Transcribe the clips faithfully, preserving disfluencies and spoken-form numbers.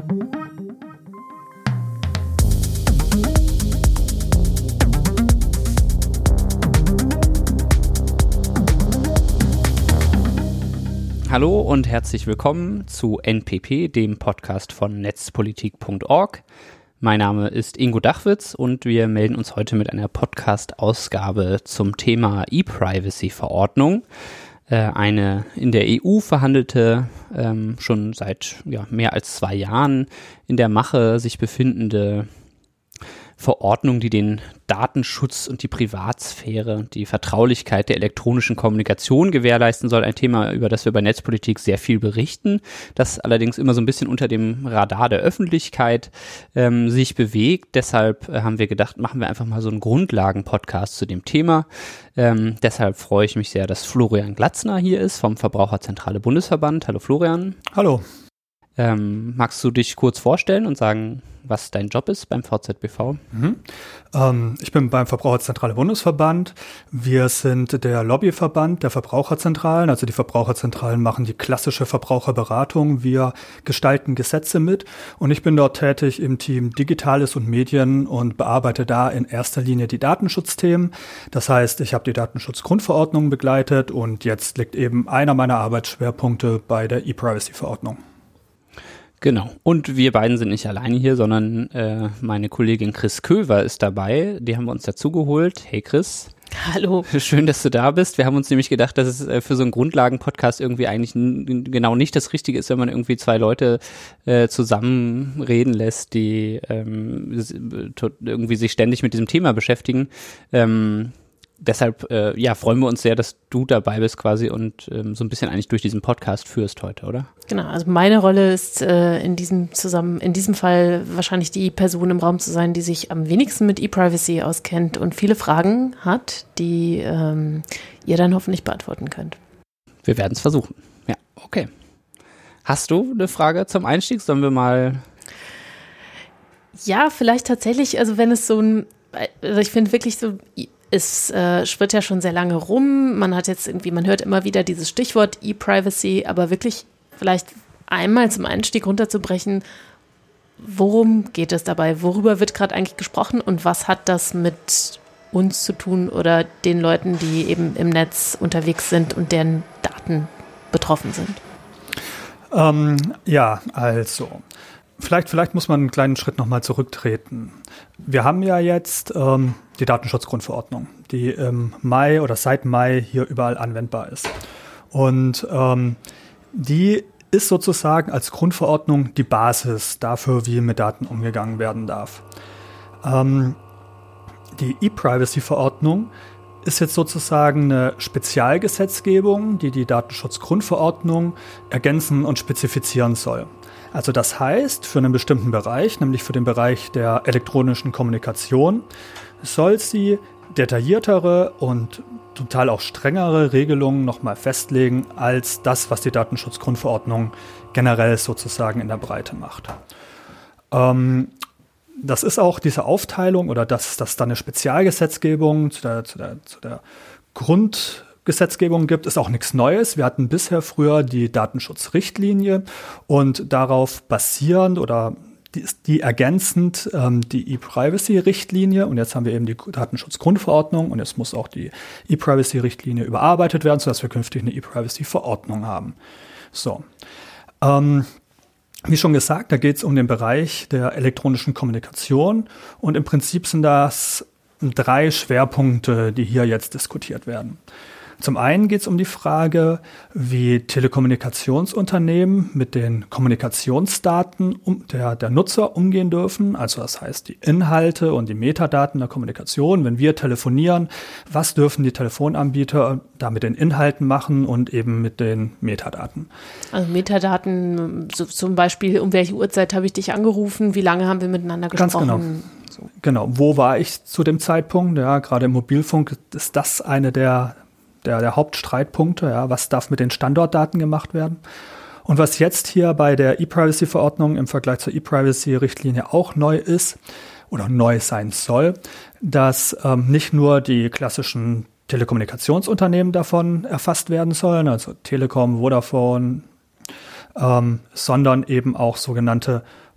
Hallo und herzlich willkommen zu N P P, dem Podcast von netzpolitik punkt org. Mein Name ist Ingo Dachwitz und wir melden uns heute mit einer Podcast-Ausgabe zum Thema E-Privacy-Verordnung. Äh, eine in der E U verhandelte, ähm, schon seit ja, mehr als zwei Jahren in der Mache sich befindende Verordnung, die den Datenschutz und die Privatsphäre, die Vertraulichkeit der elektronischen Kommunikation gewährleisten soll. Ein Thema, über das wir bei Netzpolitik sehr viel berichten, das allerdings immer so ein bisschen unter dem Radar der Öffentlichkeit ähm, sich bewegt. Deshalb äh, haben wir gedacht, machen wir einfach mal so einen Grundlagen-Podcast zu dem Thema. Ähm, deshalb freue ich mich sehr, dass Florian Glatzner hier ist vom Verbraucherzentrale Bundesverband. Hallo Florian. Hallo. Ähm, magst du dich kurz vorstellen und sagen, was dein Job ist beim V Z B V? Mhm. Ähm, ich bin beim Verbraucherzentrale Bundesverband. Wir sind der Lobbyverband der Verbraucherzentralen. Also die Verbraucherzentralen machen die klassische Verbraucherberatung. Wir gestalten Gesetze mit und ich bin dort tätig im Team Digitales und Medien und bearbeite da in erster Linie die Datenschutzthemen. Das heißt, ich habe die Datenschutzgrundverordnung begleitet und jetzt liegt eben einer meiner Arbeitsschwerpunkte bei der E-Privacy-Verordnung. Genau. Und wir beiden sind nicht alleine hier, sondern äh, meine Kollegin Chris Köver ist dabei. Die haben wir uns dazu geholt. Hey Chris. Hallo. Schön, dass du da bist. Wir haben uns nämlich gedacht, dass es äh, für so einen Grundlagen-Podcast irgendwie eigentlich n- genau nicht das Richtige ist, wenn man irgendwie zwei Leute äh, zusammen reden lässt, die ähm, irgendwie sich ständig mit diesem Thema beschäftigen. Ähm, Deshalb äh, ja, freuen wir uns sehr, dass du dabei bist quasi und ähm, so ein bisschen eigentlich durch diesen Podcast führst heute, oder? Genau, also meine Rolle ist äh, in diesem zusammen in diesem Fall wahrscheinlich die Person im Raum zu sein, die sich am wenigsten mit E-Privacy auskennt und viele Fragen hat, die ähm, ihr dann hoffentlich beantworten könnt. Wir werden es versuchen. Ja, okay. Hast du eine Frage zum Einstieg? Sollen wir mal... Ja, vielleicht tatsächlich, also wenn es so ein, also ich finde wirklich so... Es äh, schwirrt ja schon sehr lange rum. Man hat jetzt irgendwie, man hört immer wieder dieses Stichwort E-Privacy, aber wirklich vielleicht einmal zum Einstieg runterzubrechen, worum geht es dabei? Worüber wird gerade eigentlich gesprochen und was hat das mit uns zu tun oder den Leuten, die eben im Netz unterwegs sind und deren Daten betroffen sind? Ähm, ja, also Vielleicht, vielleicht muss man einen kleinen Schritt nochmal zurücktreten. Wir haben ja jetzt ähm, die Datenschutzgrundverordnung, die im Mai oder seit Mai hier überall anwendbar ist. Und ähm, die ist sozusagen als Grundverordnung die Basis dafür, wie mit Daten umgegangen werden darf. Ähm, die E-Privacy-Verordnung ist jetzt sozusagen eine Spezialgesetzgebung, die die Datenschutzgrundverordnung ergänzen und spezifizieren soll. Also das heißt, für einen bestimmten Bereich, nämlich für den Bereich der elektronischen Kommunikation, soll sie detailliertere und total auch strengere Regelungen nochmal festlegen, als das, was die Datenschutzgrundverordnung generell sozusagen in der Breite macht. Ähm, das ist auch diese Aufteilung oder dass das dann eine Spezialgesetzgebung zu der, zu der, zu der Grund Gesetzgebung gibt, ist auch nichts Neues. Wir hatten bisher früher die Datenschutzrichtlinie und darauf basierend oder die, die ergänzend ähm, die E-Privacy-Richtlinie und jetzt haben wir eben die Datenschutzgrundverordnung und jetzt muss auch die E-Privacy-Richtlinie überarbeitet werden, sodass wir künftig eine E-Privacy-Verordnung haben. So. Ähm, Wie schon gesagt, da geht es um den Bereich der elektronischen Kommunikation und im Prinzip sind das drei Schwerpunkte, die hier jetzt diskutiert werden. Zum einen geht es um die Frage, wie Telekommunikationsunternehmen mit den Kommunikationsdaten um, der, der Nutzer umgehen dürfen. Also das heißt, die Inhalte und die Metadaten der Kommunikation. Wenn wir telefonieren, was dürfen die Telefonanbieter da mit den Inhalten machen und eben mit den Metadaten? Also Metadaten, so zum Beispiel, um welche Uhrzeit habe ich dich angerufen, wie lange haben wir miteinander gesprochen? Ganz genau. So. Genau, wo war ich zu dem Zeitpunkt? Ja, gerade im Mobilfunk ist das eine der Der, der Hauptstreitpunkte, ja, was darf mit den Standortdaten gemacht werden. Und was jetzt hier bei der E-Privacy-Verordnung im Vergleich zur E-Privacy-Richtlinie auch neu ist oder neu sein soll, dass ähm, nicht nur die klassischen Telekommunikationsunternehmen davon erfasst werden sollen, also Telekom, Vodafone, ähm, sondern eben auch sogenannte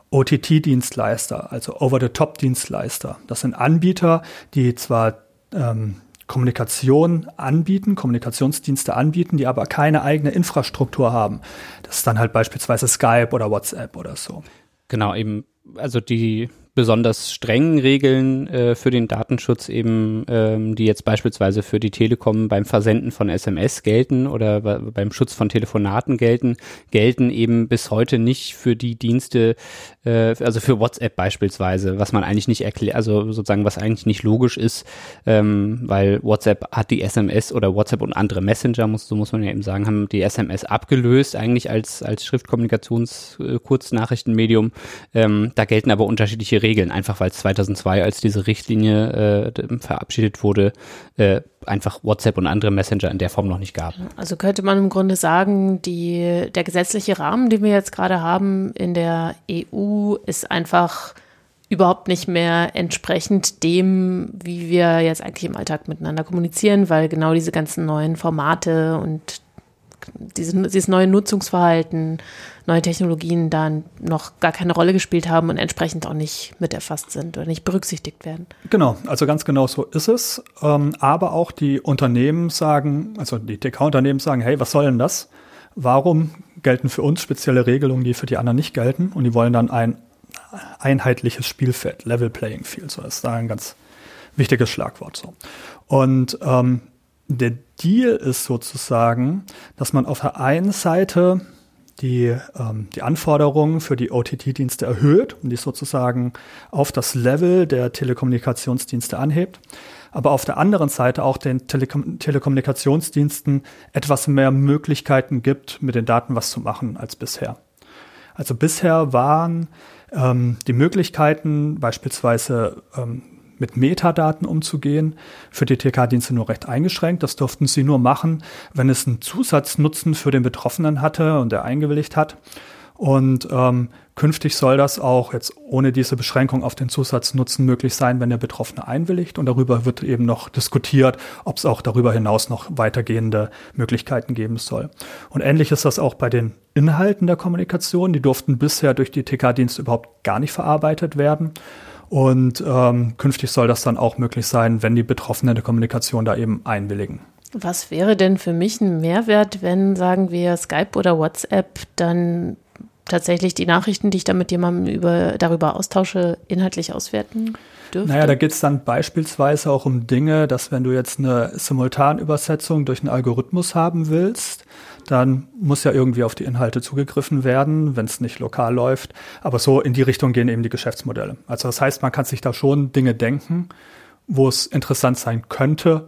O T T-Dienstleister, also Over-the-Top-Dienstleister. Das sind Anbieter, die zwar ähm, Kommunikation anbieten, Kommunikationsdienste anbieten, die aber keine eigene Infrastruktur haben. Das ist dann halt beispielsweise Skype oder WhatsApp oder so. Genau, eben, also die besonders strengen Regeln äh, für den Datenschutz eben, ähm, die jetzt beispielsweise für die Telekom beim Versenden von S M S gelten oder be- beim Schutz von Telefonaten gelten, gelten eben bis heute nicht für die Dienste, äh, also für WhatsApp beispielsweise, was man eigentlich nicht erklärt, also sozusagen was eigentlich nicht logisch ist, ähm, weil WhatsApp hat die S M S oder WhatsApp und andere Messenger, muss, so muss man ja eben sagen, haben die S M S abgelöst eigentlich als, als Schriftkommunikations-Kurznachrichtenmedium. Ähm, da gelten aber unterschiedliche Regeln, einfach weil es zweitausendzwei, als diese Richtlinie äh, verabschiedet wurde, äh, einfach WhatsApp und andere Messenger in der Form noch nicht gab. Also könnte man im Grunde sagen, die, der gesetzliche Rahmen, den wir jetzt gerade haben in der E U, ist einfach überhaupt nicht mehr entsprechend dem, wie wir jetzt eigentlich im Alltag miteinander kommunizieren, weil genau diese ganzen neuen Formate und Diese, dieses neue Nutzungsverhalten, neue Technologien dann noch gar keine Rolle gespielt haben und entsprechend auch nicht mit erfasst sind oder nicht berücksichtigt werden. Genau, also ganz genau so ist es. Ähm, aber auch die Unternehmen sagen, also die T K-Unternehmen sagen, hey, was soll denn das? Warum gelten für uns spezielle Regelungen, die für die anderen nicht gelten? Und die wollen dann ein einheitliches Spielfeld, Level Playing Field, so ist da ein ganz wichtiges Schlagwort. So. Und ähm, der Deal ist sozusagen, dass man auf der einen Seite die, ähm, die Anforderungen für die O T T-Dienste erhöht und die sozusagen auf das Level der Telekommunikationsdienste anhebt, aber auf der anderen Seite auch den Telekom- Telekommunikationsdiensten etwas mehr Möglichkeiten gibt, mit den Daten was zu machen als bisher. Also bisher waren ähm, die Möglichkeiten beispielsweise ähm, mit Metadaten umzugehen, für die T K-Dienste nur recht eingeschränkt. Das durften sie nur machen, wenn es einen Zusatznutzen für den Betroffenen hatte und er eingewilligt hat. Und ähm, künftig soll das auch jetzt ohne diese Beschränkung auf den Zusatznutzen möglich sein, wenn der Betroffene einwilligt. Und darüber wird eben noch diskutiert, ob es auch darüber hinaus noch weitergehende Möglichkeiten geben soll. Und ähnlich ist das auch bei den Inhalten der Kommunikation. Die durften bisher durch die T K-Dienste überhaupt gar nicht verarbeitet werden. Und ähm, künftig soll das dann auch möglich sein, wenn die Betroffenen der Kommunikation da eben einwilligen. Was wäre denn für mich ein Mehrwert, wenn, sagen wir, Skype oder WhatsApp dann tatsächlich die Nachrichten, die ich da mit jemandem über, darüber austausche, inhaltlich auswerten dürfte? Naja, da geht es dann beispielsweise auch um Dinge, dass wenn du jetzt eine Simultanübersetzung durch einen Algorithmus haben willst, dann muss ja irgendwie auf die Inhalte zugegriffen werden, wenn es nicht lokal läuft. Aber so in die Richtung gehen eben die Geschäftsmodelle. Also das heißt, man kann sich da schon Dinge denken, wo es interessant sein könnte.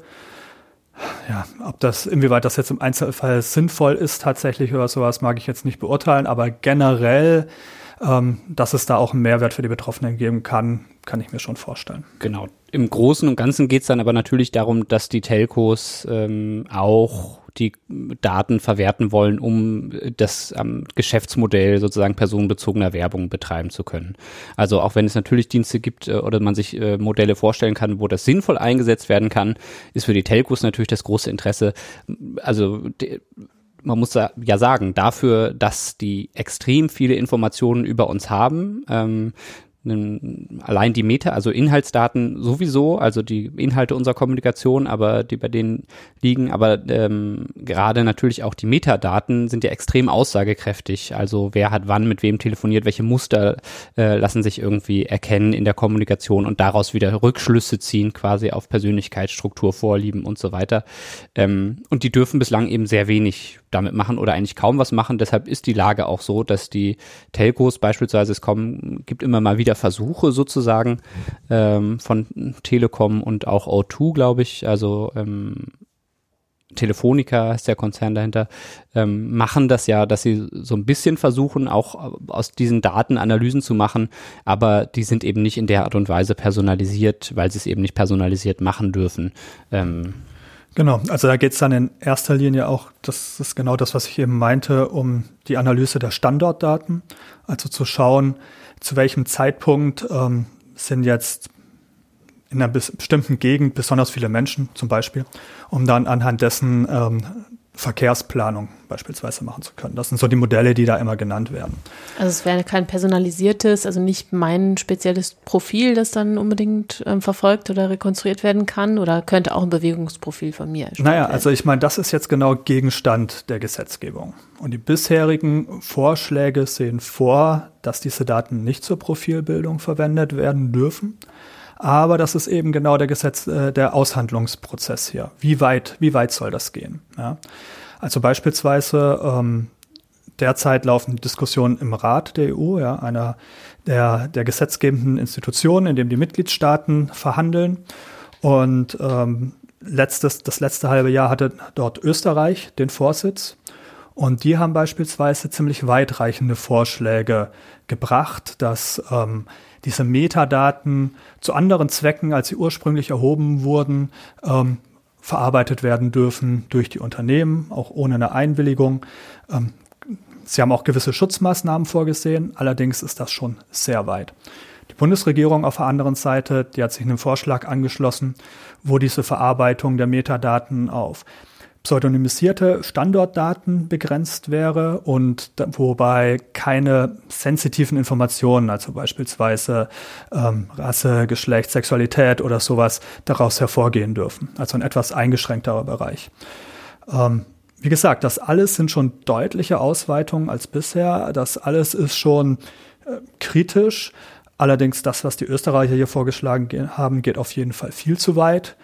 Ja, ob das, inwieweit das jetzt im Einzelfall sinnvoll ist tatsächlich oder sowas, mag ich jetzt nicht beurteilen. Aber generell, ähm, dass es da auch einen Mehrwert für die Betroffenen geben kann, kann ich mir schon vorstellen. Genau. Im Großen und Ganzen geht es dann aber natürlich darum, dass die Telcos ähm, auch die Daten verwerten wollen, um das ähm, Geschäftsmodell sozusagen personenbezogener Werbung betreiben zu können. Also auch wenn es natürlich Dienste gibt äh, oder man sich äh, Modelle vorstellen kann, wo das sinnvoll eingesetzt werden kann, ist für die Telcos natürlich das große Interesse, also de, man muss ja sagen, dafür, dass die extrem viele Informationen über uns haben, ähm, allein die Meta, also Inhaltsdaten sowieso, also die Inhalte unserer Kommunikation, aber die bei denen liegen, aber ähm, gerade natürlich auch die Metadaten sind ja extrem aussagekräftig. Also wer hat wann mit wem telefoniert, welche Muster äh, lassen sich irgendwie erkennen in der Kommunikation und daraus wieder Rückschlüsse ziehen quasi auf Persönlichkeitsstruktur, Vorlieben und so weiter. Ähm, und die dürfen bislang eben sehr wenig damit machen oder eigentlich kaum was machen. Deshalb ist die Lage auch so, dass die Telcos beispielsweise, es kommen, gibt immer mal wieder Versuche sozusagen ähm, von Telekom und auch O zwei, glaube ich, also ähm, Telefonica ist der Konzern dahinter, ähm, machen das ja, dass sie so ein bisschen versuchen, auch aus diesen Daten Analysen zu machen, aber die sind eben nicht in der Art und Weise personalisiert, weil sie es eben nicht personalisiert machen dürfen. Ähm, Genau, also da geht es dann in erster Linie auch, das ist genau das, was ich eben meinte, um die Analyse der Standortdaten, also zu schauen, zu welchem Zeitpunkt ähm, sind jetzt in einer bestimmten Gegend besonders viele Menschen zum Beispiel, um dann anhand dessen ähm, Verkehrsplanung beispielsweise machen zu können. Das sind so die Modelle, die da immer genannt werden. Also es wäre kein personalisiertes, also nicht mein spezielles Profil, das dann unbedingt ähm, verfolgt oder rekonstruiert werden kann, oder könnte auch ein Bewegungsprofil von mir erstellt Naja, werden? also ich meine, das ist jetzt genau Gegenstand der Gesetzgebung. Und die bisherigen Vorschläge sehen vor, dass diese Daten nicht zur Profilbildung verwendet werden dürfen. Aber das ist eben genau der Gesetz, äh, der Aushandlungsprozess hier. Wie weit, wie weit soll das gehen? Ja? Also beispielsweise ähm, derzeit laufen Diskussionen im Rat der E U, ja, einer der, der gesetzgebenden Institutionen, in dem die Mitgliedstaaten verhandeln. Und ähm, letztes, das letzte halbe Jahr hatte dort Österreich den Vorsitz. Und die haben beispielsweise ziemlich weitreichende Vorschläge gebracht, dass ähm, diese Metadaten zu anderen Zwecken, als sie ursprünglich erhoben wurden, ähm, verarbeitet werden dürfen durch die Unternehmen, auch ohne eine Einwilligung. Ähm, sie haben auch gewisse Schutzmaßnahmen vorgesehen, allerdings ist das schon sehr weit. Die Bundesregierung auf der anderen Seite, die hat sich einem Vorschlag angeschlossen, wo diese Verarbeitung der Metadaten auf pseudonymisierte Standortdaten begrenzt wäre und da, wobei keine sensitiven Informationen, also beispielsweise ähm, Rasse, Geschlecht, Sexualität oder sowas, daraus hervorgehen dürfen. Also ein etwas eingeschränkterer Bereich. Ähm, wie gesagt, das alles sind schon deutliche Ausweitungen als bisher. Das alles ist schon äh, kritisch. Allerdings das, was die Österreicher hier vorgeschlagen ge- haben, geht auf jeden Fall viel zu weit.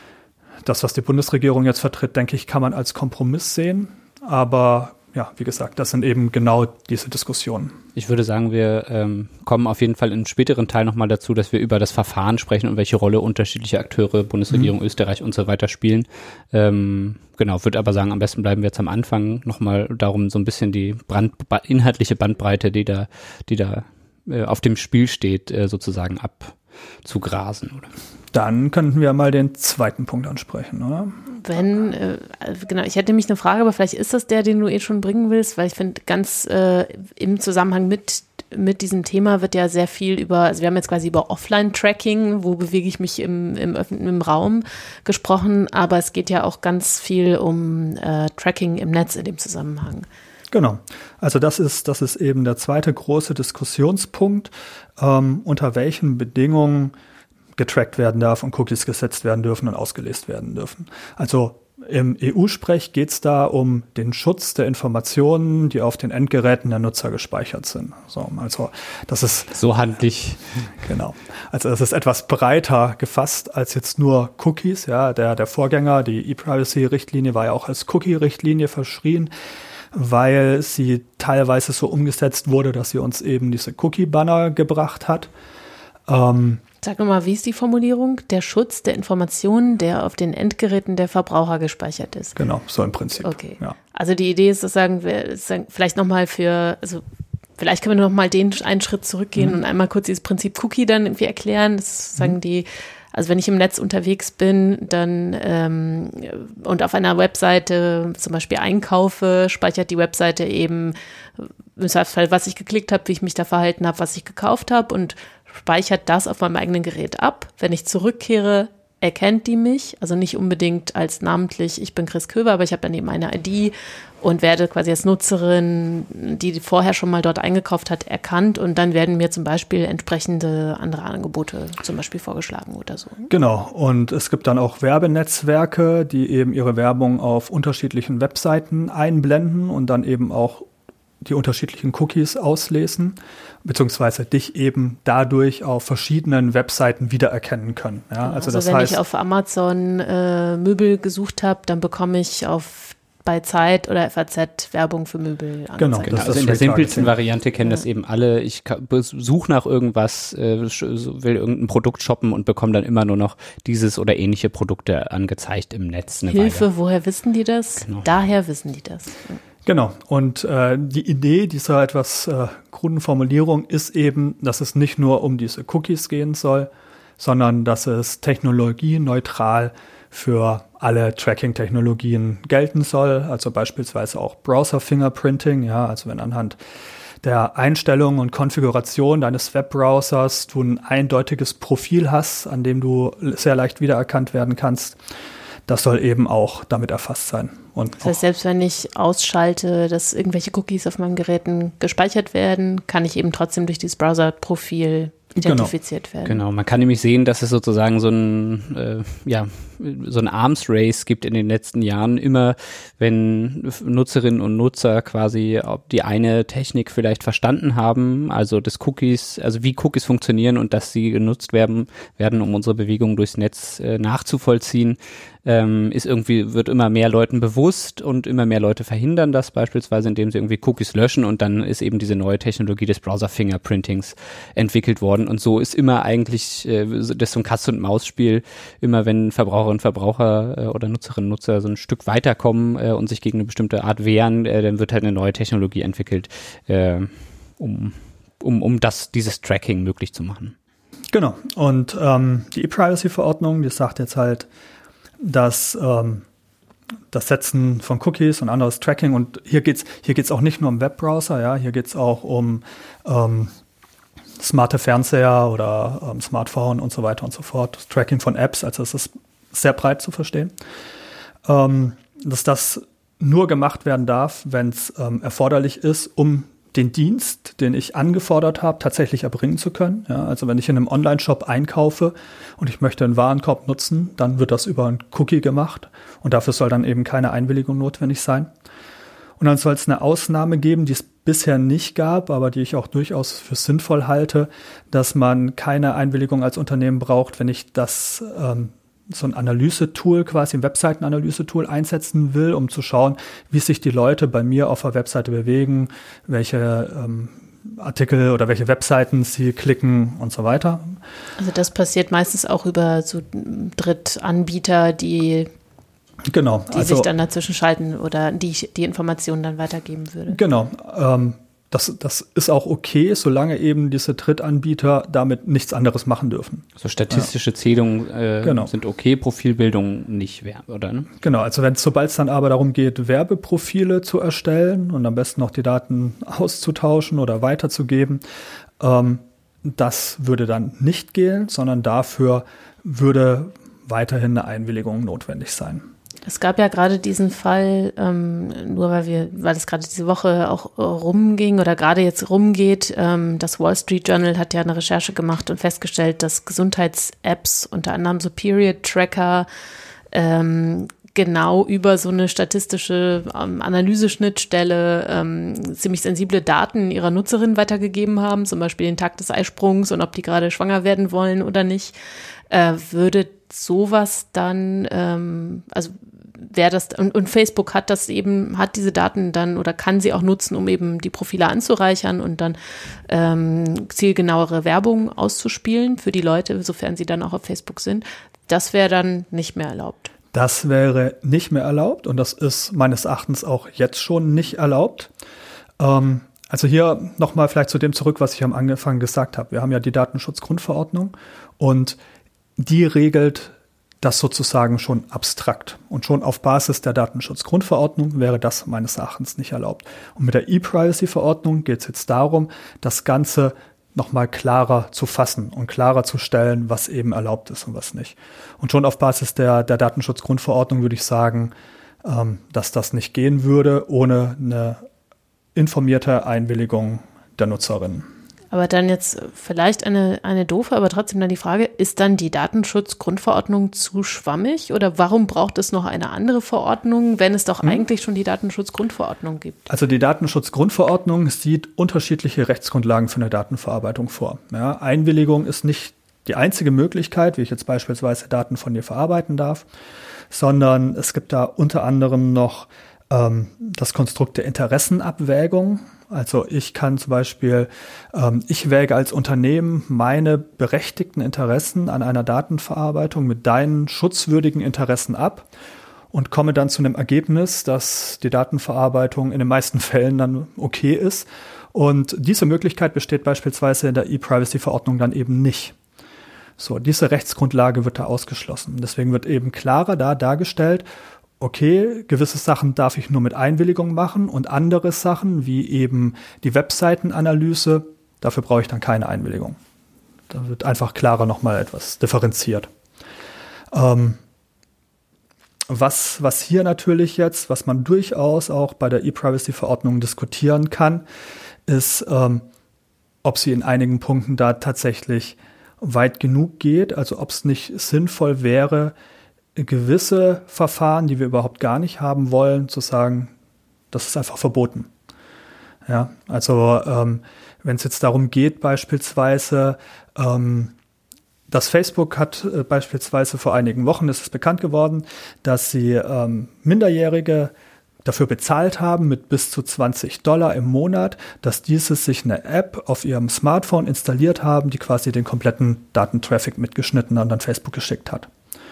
Das, was die Bundesregierung jetzt vertritt, denke ich, kann man als Kompromiss sehen. Aber ja, wie gesagt, das sind eben genau diese Diskussionen. Ich würde sagen, wir ähm, kommen auf jeden Fall in einem späteren Teil nochmal dazu, dass wir über das Verfahren sprechen und welche Rolle unterschiedliche Akteure, Bundesregierung, mhm. Österreich und so weiter spielen. Ähm, genau, würde aber sagen, am besten bleiben wir jetzt am Anfang nochmal darum, so ein bisschen die Brand, inhaltliche Bandbreite, die da, die da äh, auf dem Spiel steht, äh, sozusagen abzugrasen, oder? Dann könnten wir mal den zweiten Punkt ansprechen, oder? Wenn, äh, genau, ich hätte nämlich eine Frage, aber vielleicht ist das der, den du eh schon bringen willst, weil ich finde, ganz äh, im Zusammenhang mit, mit diesem Thema wird ja sehr viel über, also wir haben jetzt quasi über Offline-Tracking, wo bewege ich mich im, im öffentlichen Raum gesprochen, aber es geht ja auch ganz viel um äh, Tracking im Netz in dem Zusammenhang. Genau. Also das ist, das ist eben der zweite große Diskussionspunkt, ähm, unter welchen Bedingungen getrackt werden darf und Cookies gesetzt werden dürfen und ausgelesen werden dürfen. Also im E U-Sprech geht es da um den Schutz der Informationen, die auf den Endgeräten der Nutzer gespeichert sind. So, also das ist so handlich. Genau. Also das ist etwas breiter gefasst als jetzt nur Cookies. Ja, der der Vorgänger, die E-Privacy-Richtlinie, war ja auch als Cookie-Richtlinie verschrien, weil sie teilweise so umgesetzt wurde, dass sie uns eben diese Cookie-Banner gebracht hat. Ähm, Sag nochmal, wie ist die Formulierung? Der Schutz der Informationen, der auf den Endgeräten der Verbraucher gespeichert ist. Genau, so im Prinzip. Okay. Ja. Also die Idee ist sozusagen, wir, sagen, vielleicht nochmal für, also vielleicht können wir nochmal den einen Schritt zurückgehen mhm. und einmal kurz dieses Prinzip Cookie dann irgendwie erklären. Das ist sozusagen mhm. die, also wenn ich im Netz unterwegs bin, dann ähm, und auf einer Webseite zum Beispiel einkaufe, speichert die Webseite eben im Zweifelsfall, was ich geklickt habe, wie ich mich da verhalten habe, was ich gekauft habe und speichert das auf meinem eigenen Gerät ab. Wenn ich zurückkehre, erkennt die mich, also nicht unbedingt als namentlich, ich bin Chris Köber, aber ich habe dann eben eine I D und werde quasi als Nutzerin, die vorher schon mal dort eingekauft hat, erkannt und dann werden mir zum Beispiel entsprechende andere Angebote zum Beispiel vorgeschlagen oder so. Genau, und es gibt dann auch Werbenetzwerke, die eben ihre Werbung auf unterschiedlichen Webseiten einblenden und dann eben auch die unterschiedlichen Cookies auslesen, beziehungsweise dich eben dadurch auf verschiedenen Webseiten wiedererkennen können. Ja, also, also das wenn heißt, ich auf Amazon äh, Möbel gesucht habe, dann bekomme ich auf bei Zeit oder F A Z Werbung für Möbel angezeigt. Genau, genau. Also in der simpelsten Variante kennen ja. das eben alle. Ich suche nach irgendwas, äh, will irgendein Produkt shoppen und bekomme dann immer nur noch dieses oder ähnliche Produkte angezeigt im Netz. Eine Hilfe, Weile. woher wissen die das? Genau. Daher wissen die das. Genau, und äh, die Idee dieser etwas äh, kruden Formulierung ist eben, dass es nicht nur um diese Cookies gehen soll, sondern dass es technologieneutral für alle Tracking-Technologien gelten soll, also beispielsweise auch Browser-Fingerprinting, ja, also wenn anhand der Einstellung und Konfiguration deines Webbrowsers du ein eindeutiges Profil hast, an dem du sehr leicht wiedererkannt werden kannst, das soll eben auch damit erfasst sein. Und das heißt, selbst wenn ich ausschalte, dass irgendwelche Cookies auf meinen Geräten gespeichert werden, kann ich eben trotzdem durch dieses Browser-Profil identifiziert genau. werden. Genau, man kann nämlich sehen, dass es sozusagen so ein, äh, ja, so ein Arms Race gibt in den letzten Jahren. Immer wenn Nutzerinnen und Nutzer quasi ob die eine Technik vielleicht verstanden haben, also des Cookies, also wie Cookies funktionieren und dass sie genutzt werden, werden um unsere Bewegung durchs Netz äh, nachzuvollziehen, ähm, ist irgendwie, wird immer mehr Leuten bewusst und immer mehr Leute verhindern das beispielsweise, indem sie irgendwie Cookies löschen, und dann ist eben diese neue Technologie des Browser-Fingerprintings entwickelt worden. Und so ist immer eigentlich, äh, das ist so ein Katz-und-Maus-Spiel, immer wenn Verbraucherinnen und Verbraucher äh, oder Nutzerinnen und Nutzer so ein Stück weiterkommen äh, und sich gegen eine bestimmte Art wehren, äh, dann wird halt eine neue Technologie entwickelt, äh, um, um, um das, dieses Tracking möglich zu machen. Genau. Und ähm, die E-Privacy-Verordnung, die sagt jetzt halt, dass ähm, das Setzen von Cookies und anderes Tracking, und hier geht's hier geht's auch nicht nur um Webbrowser, ja, hier geht's auch um ähm, smarte Fernseher oder ähm, Smartphone und so weiter und so fort, das Tracking von Apps, also es ist sehr breit zu verstehen, ähm, dass das nur gemacht werden darf, wenn es ähm, erforderlich ist, um den Dienst, den ich angefordert habe, tatsächlich erbringen zu können. Ja, also wenn ich in einem Online-Shop einkaufe und ich möchte einen Warenkorb nutzen, dann wird das über einen Cookie gemacht, und dafür soll dann eben keine Einwilligung notwendig sein. Und dann soll es eine Ausnahme geben, die es bisher nicht gab, aber die ich auch durchaus für sinnvoll halte, dass man keine Einwilligung als Unternehmen braucht, wenn ich das ähm, so ein Analyse-Tool, quasi ein Webseiten-Analyse-Tool einsetzen will, um zu schauen, wie sich die Leute bei mir auf der Webseite bewegen, welche ähm, Artikel oder welche Webseiten sie klicken und so weiter. Also das passiert meistens auch über so Drittanbieter, die, genau, die also, sich dann dazwischen schalten oder die die Informationen dann weitergeben würde. Genau, ähm, Das, das ist auch okay, solange eben diese Drittanbieter damit nichts anderes machen dürfen. So statistische ja. Zählungen äh, genau. sind okay, Profilbildung nicht, oder? Ne? Genau, also wenn sobald es dann aber darum geht, Werbeprofile zu erstellen und am besten noch die Daten auszutauschen oder weiterzugeben, ähm, das würde dann nicht gehen, sondern dafür würde weiterhin eine Einwilligung notwendig sein. Es gab ja gerade diesen Fall, ähm, nur weil wir, weil es gerade diese Woche auch äh, rumging oder gerade jetzt rumgeht, ähm, das Wall Street Journal hat ja eine Recherche gemacht und festgestellt, dass Gesundheits-Apps, unter anderem so Period-Tracker, ähm, genau über so eine statistische ähm, Analyseschnittstelle ähm, ziemlich sensible Daten ihrer Nutzerinnen weitergegeben haben, zum Beispiel den Tag des Eisprungs und ob die gerade schwanger werden wollen oder nicht. Äh, würde sowas dann, ähm, also wäre das, und, und Facebook hat das eben, hat diese Daten dann oder kann sie auch nutzen, um eben die Profile anzureichern und dann ähm, zielgenauere Werbung auszuspielen für die Leute, sofern sie dann auch auf Facebook sind. Das wäre dann nicht mehr erlaubt. Das wäre nicht mehr erlaubt, und das ist meines Erachtens auch jetzt schon nicht erlaubt. Ähm, also hier nochmal vielleicht zu dem zurück, was ich am Anfang gesagt habe. Wir haben ja die Datenschutzgrundverordnung, und die regelt das sozusagen schon abstrakt. Und schon auf Basis der Datenschutzgrundverordnung wäre das meines Erachtens nicht erlaubt. Und mit der E-Privacy-Verordnung geht es jetzt darum, das Ganze nochmal klarer zu fassen und klarer zu stellen, was eben erlaubt ist und was nicht. Und schon auf Basis der, der Datenschutzgrundverordnung würde ich sagen, ähm, dass das nicht gehen würde ohne eine informierte Einwilligung der Nutzerinnen. Aber dann jetzt vielleicht eine, eine doofe, aber trotzdem dann die Frage, ist dann die Datenschutzgrundverordnung zu schwammig, oder warum braucht es noch eine andere Verordnung, wenn es doch hm. eigentlich schon die Datenschutzgrundverordnung gibt? Also die Datenschutzgrundverordnung sieht unterschiedliche Rechtsgrundlagen für eine Datenverarbeitung vor. Ja, Einwilligung ist nicht die einzige Möglichkeit, wie ich jetzt beispielsweise Daten von dir verarbeiten darf, sondern es gibt da unter anderem noch ähm, das Konstrukt der Interessenabwägung. Also ich kann zum Beispiel, ähm, ich wäge als Unternehmen meine berechtigten Interessen an einer Datenverarbeitung mit deinen schutzwürdigen Interessen ab und komme dann zu einem Ergebnis, dass die Datenverarbeitung in den meisten Fällen dann okay ist. Und diese Möglichkeit besteht beispielsweise in der E-Privacy-Verordnung dann eben nicht. So, diese Rechtsgrundlage wird da ausgeschlossen. Deswegen wird eben klarer da dargestellt, okay, gewisse Sachen darf ich nur mit Einwilligung machen, und andere Sachen, wie eben die Webseitenanalyse, dafür brauche ich dann keine Einwilligung. Da wird einfach klarer nochmal etwas differenziert. Ähm, was, was hier natürlich jetzt, was man durchaus auch bei der E-Privacy-Verordnung diskutieren kann, ist, ähm, ob sie in einigen Punkten da tatsächlich weit genug geht, also ob es nicht sinnvoll wäre, gewisse Verfahren, die wir überhaupt gar nicht haben wollen, zu sagen, das ist einfach verboten. Ja, also ähm, wenn es jetzt darum geht, beispielsweise, ähm, dass Facebook hat äh, beispielsweise vor einigen Wochen, ist es bekannt geworden, dass sie ähm, Minderjährige dafür bezahlt haben mit bis zu zwanzig Dollar im Monat, dass diese sich eine App auf ihrem Smartphone installiert haben, die quasi den kompletten Datentraffic mitgeschnitten und an Facebook geschickt hat.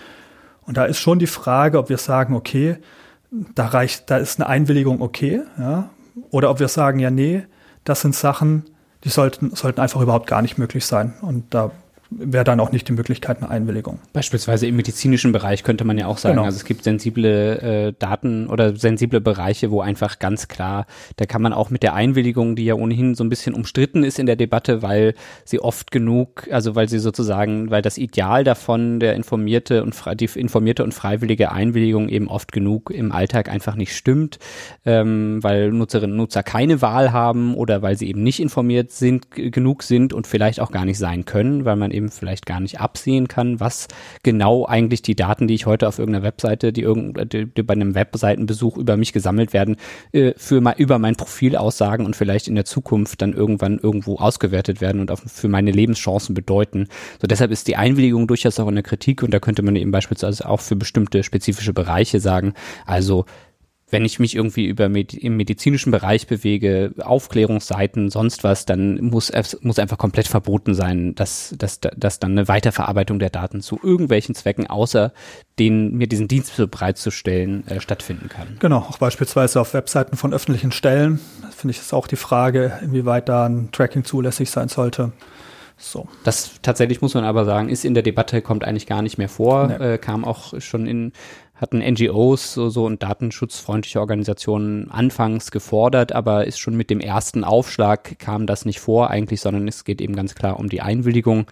Und da ist schon die Frage, ob wir sagen, okay, da reicht, da ist eine Einwilligung okay, ja, oder ob wir sagen, ja, nee, das sind Sachen, die sollten, sollten einfach überhaupt gar nicht möglich sein. Und da wäre dann auch nicht die Möglichkeit einer Einwilligung. Beispielsweise im medizinischen Bereich könnte man ja auch sagen, genau. Also es gibt sensible äh, Daten oder sensible Bereiche, wo einfach ganz klar, da kann man auch mit der Einwilligung, die ja ohnehin so ein bisschen umstritten ist in der Debatte, weil sie oft genug, also weil sie sozusagen, weil das Ideal davon, der informierte und die informierte und freiwillige Einwilligung eben oft genug im Alltag einfach nicht stimmt, ähm, weil Nutzerinnen und Nutzer keine Wahl haben oder weil sie eben nicht informiert sind, g- genug sind und vielleicht auch gar nicht sein können, weil man eben vielleicht gar nicht absehen kann, was genau eigentlich die Daten, die ich heute auf irgendeiner Webseite, die, irgend, die, die bei einem Webseitenbesuch über mich gesammelt werden, äh, für mal über mein Profil aussagen und vielleicht in der Zukunft dann irgendwann irgendwo ausgewertet werden und auf, für meine Lebenschancen bedeuten. So, deshalb ist die Einwilligung durchaus auch in der Kritik und da könnte man eben beispielsweise auch für bestimmte spezifische Bereiche sagen, also wenn ich mich irgendwie über Med- im medizinischen Bereich bewege, Aufklärungsseiten, sonst was, dann muss es muss einfach komplett verboten sein, dass, dass, dass dann eine Weiterverarbeitung der Daten zu irgendwelchen Zwecken, außer den, mir diesen Dienst bereitzustellen, äh, stattfinden kann. Genau, auch beispielsweise auf Webseiten von öffentlichen Stellen, finde ich, ist auch die Frage, inwieweit da ein Tracking zulässig sein sollte. So. Das tatsächlich muss man aber sagen, ist in der Debatte, kommt eigentlich gar nicht mehr vor, Nee. äh, kam auch schon in hatten N G Os so, so und datenschutzfreundliche Organisationen anfangs gefordert, aber ist schon mit dem ersten Aufschlag kam das nicht vor eigentlich, sondern es geht eben ganz klar um die Einwilligung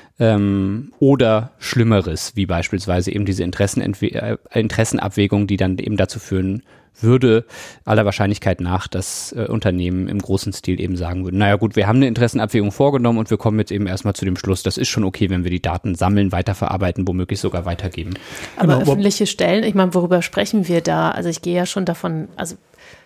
ähm, oder Schlimmeres, wie beispielsweise eben diese Interessenentwe- äh, Interessenabwägung, die dann eben dazu führen würde, aller Wahrscheinlichkeit nach, dass äh, Unternehmen im großen Stil eben sagen würden, naja gut, wir haben eine Interessenabwägung vorgenommen und wir kommen jetzt eben erstmal zu dem Schluss, das ist schon okay, wenn wir die Daten sammeln, weiterverarbeiten, womöglich sogar weitergeben. Aber Genau. öffentliche Stellen, ich meine, worüber sprechen wir da? Also ich gehe ja schon davon, also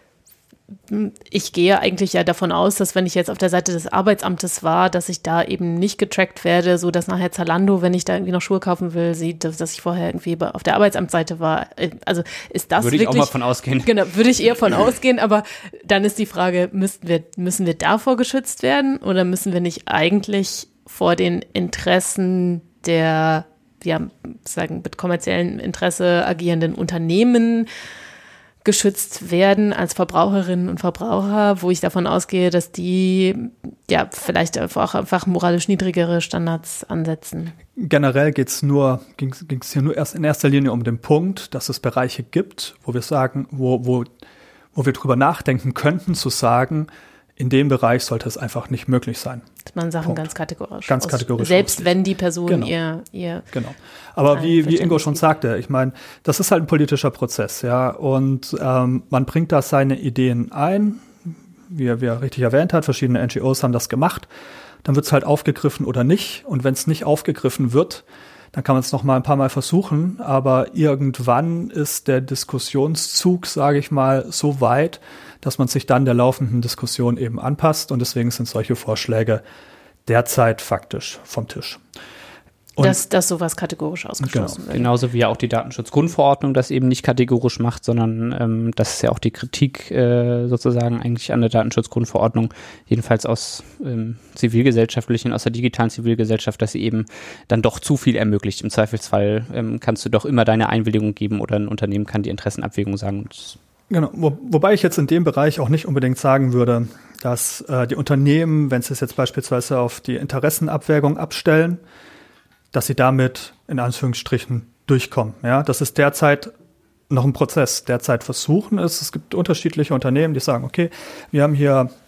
ich gehe eigentlich ja davon aus, dass wenn ich jetzt auf der Seite des Arbeitsamtes war, dass ich da eben nicht getrackt werde, so dass nachher Zalando, wenn ich da irgendwie noch Schuhe kaufen will, sieht, dass, dass ich vorher irgendwie auf der Arbeitsamtsseite war. Also ist das Würde ich wirklich, auch mal von ausgehen. Genau, würde ich eher von ausgehen, aber dann ist die Frage, müssen wir, müssen wir davor geschützt werden oder müssen wir nicht eigentlich vor den Interessen der, ja, sagen, mit kommerziellem Interesse agierenden Unternehmen geschützt werden als Verbraucherinnen und Verbraucher, wo ich davon ausgehe, dass die ja vielleicht auch einfach moralisch niedrigere Standards ansetzen. Generell geht's nur, ging es hier nur erst in erster Linie um den Punkt, dass es Bereiche gibt, wo wir sagen, wo, wo, wo wir drüber nachdenken könnten, zu sagen, in dem Bereich sollte es einfach nicht möglich sein. Dass man Sachen Punkt. ganz kategorisch Ganz aus, kategorisch selbst ausschließt. wenn die Person Genau. ihr, ihr Genau. Aber wie, wie Ingo schon Verständnis sagte, ich meine, das ist halt ein politischer Prozess, ja, und ähm, man bringt da seine Ideen ein, wie er, wie er richtig erwähnt hat, verschiedene N G Os haben das gemacht, dann wird es halt aufgegriffen oder nicht, und wenn es nicht aufgegriffen wird, dann kann man es noch mal ein paar Mal versuchen, aber irgendwann ist der Diskussionszug, sage ich mal, so weit, dass man sich dann der laufenden Diskussion eben anpasst, und deswegen sind solche Vorschläge derzeit faktisch vom Tisch. Und dass, dass sowas kategorisch ausgeschlossen Genau. wird. Genauso wie ja auch die Datenschutzgrundverordnung das eben nicht kategorisch macht, sondern ähm, das ist ja auch die Kritik äh, sozusagen eigentlich an der Datenschutzgrundverordnung, jedenfalls aus ähm, zivilgesellschaftlichen, aus der digitalen Zivilgesellschaft, dass sie eben dann doch zu viel ermöglicht. Im Zweifelsfall ähm, kannst du doch immer deine Einwilligung geben oder ein Unternehmen kann die Interessenabwägung sagen. Und Genau, Wo, wobei ich jetzt in dem Bereich auch nicht unbedingt sagen würde, dass äh, die Unternehmen, wenn sie es jetzt beispielsweise auf die Interessenabwägung abstellen, dass sie damit in Anführungsstrichen durchkommen. Ja, das ist derzeit noch ein Prozess. Derzeit versuchen es. Es gibt unterschiedliche Unternehmen, die sagen, okay, wir haben hier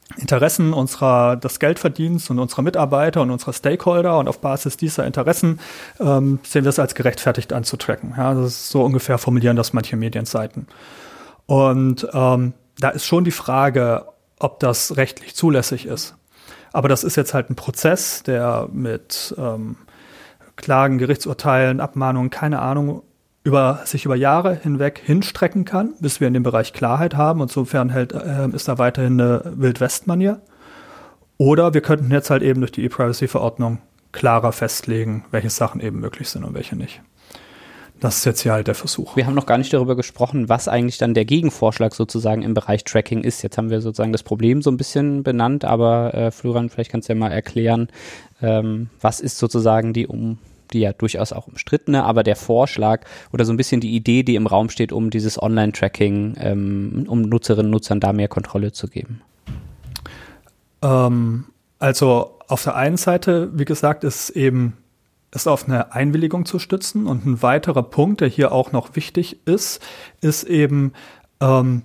Interessen unserer, des Geldverdienens und unserer Mitarbeiter und unserer Stakeholder und auf Basis dieser Interessen ähm, sehen wir es als gerechtfertigt anzutracken. Ja, das ist so ungefähr formulieren das manche Medienseiten. Und ähm, da ist schon die Frage, ob das rechtlich zulässig ist. Aber das ist jetzt halt ein Prozess, der mit ähm, Klagen, Gerichtsurteilen, Abmahnungen, keine Ahnung, über, sich über Jahre hinweg hinstrecken kann, bis wir in dem Bereich Klarheit haben. Und insofern hält, äh, ist da weiterhin eine Wild-West-Manier. Oder wir könnten jetzt halt eben durch die E-Privacy-Verordnung klarer festlegen, welche Sachen eben möglich sind und welche nicht. Das ist jetzt hier halt der Versuch. Wir haben noch gar nicht darüber gesprochen, was eigentlich dann der Gegenvorschlag sozusagen im Bereich Tracking ist. Jetzt haben wir sozusagen das Problem so ein bisschen benannt, aber äh, Florian, vielleicht kannst du ja mal erklären, ähm, was ist sozusagen die um die ja durchaus auch umstrittene, aber der Vorschlag oder so ein bisschen die Idee, die im Raum steht, um dieses Online-Tracking, ähm, um Nutzerinnen und Nutzern da mehr Kontrolle zu geben? Ähm, also auf der einen Seite, wie gesagt, ist eben ist auf eine Einwilligung zu stützen, und ein weiterer Punkt, der hier auch noch wichtig ist, ist eben ähm,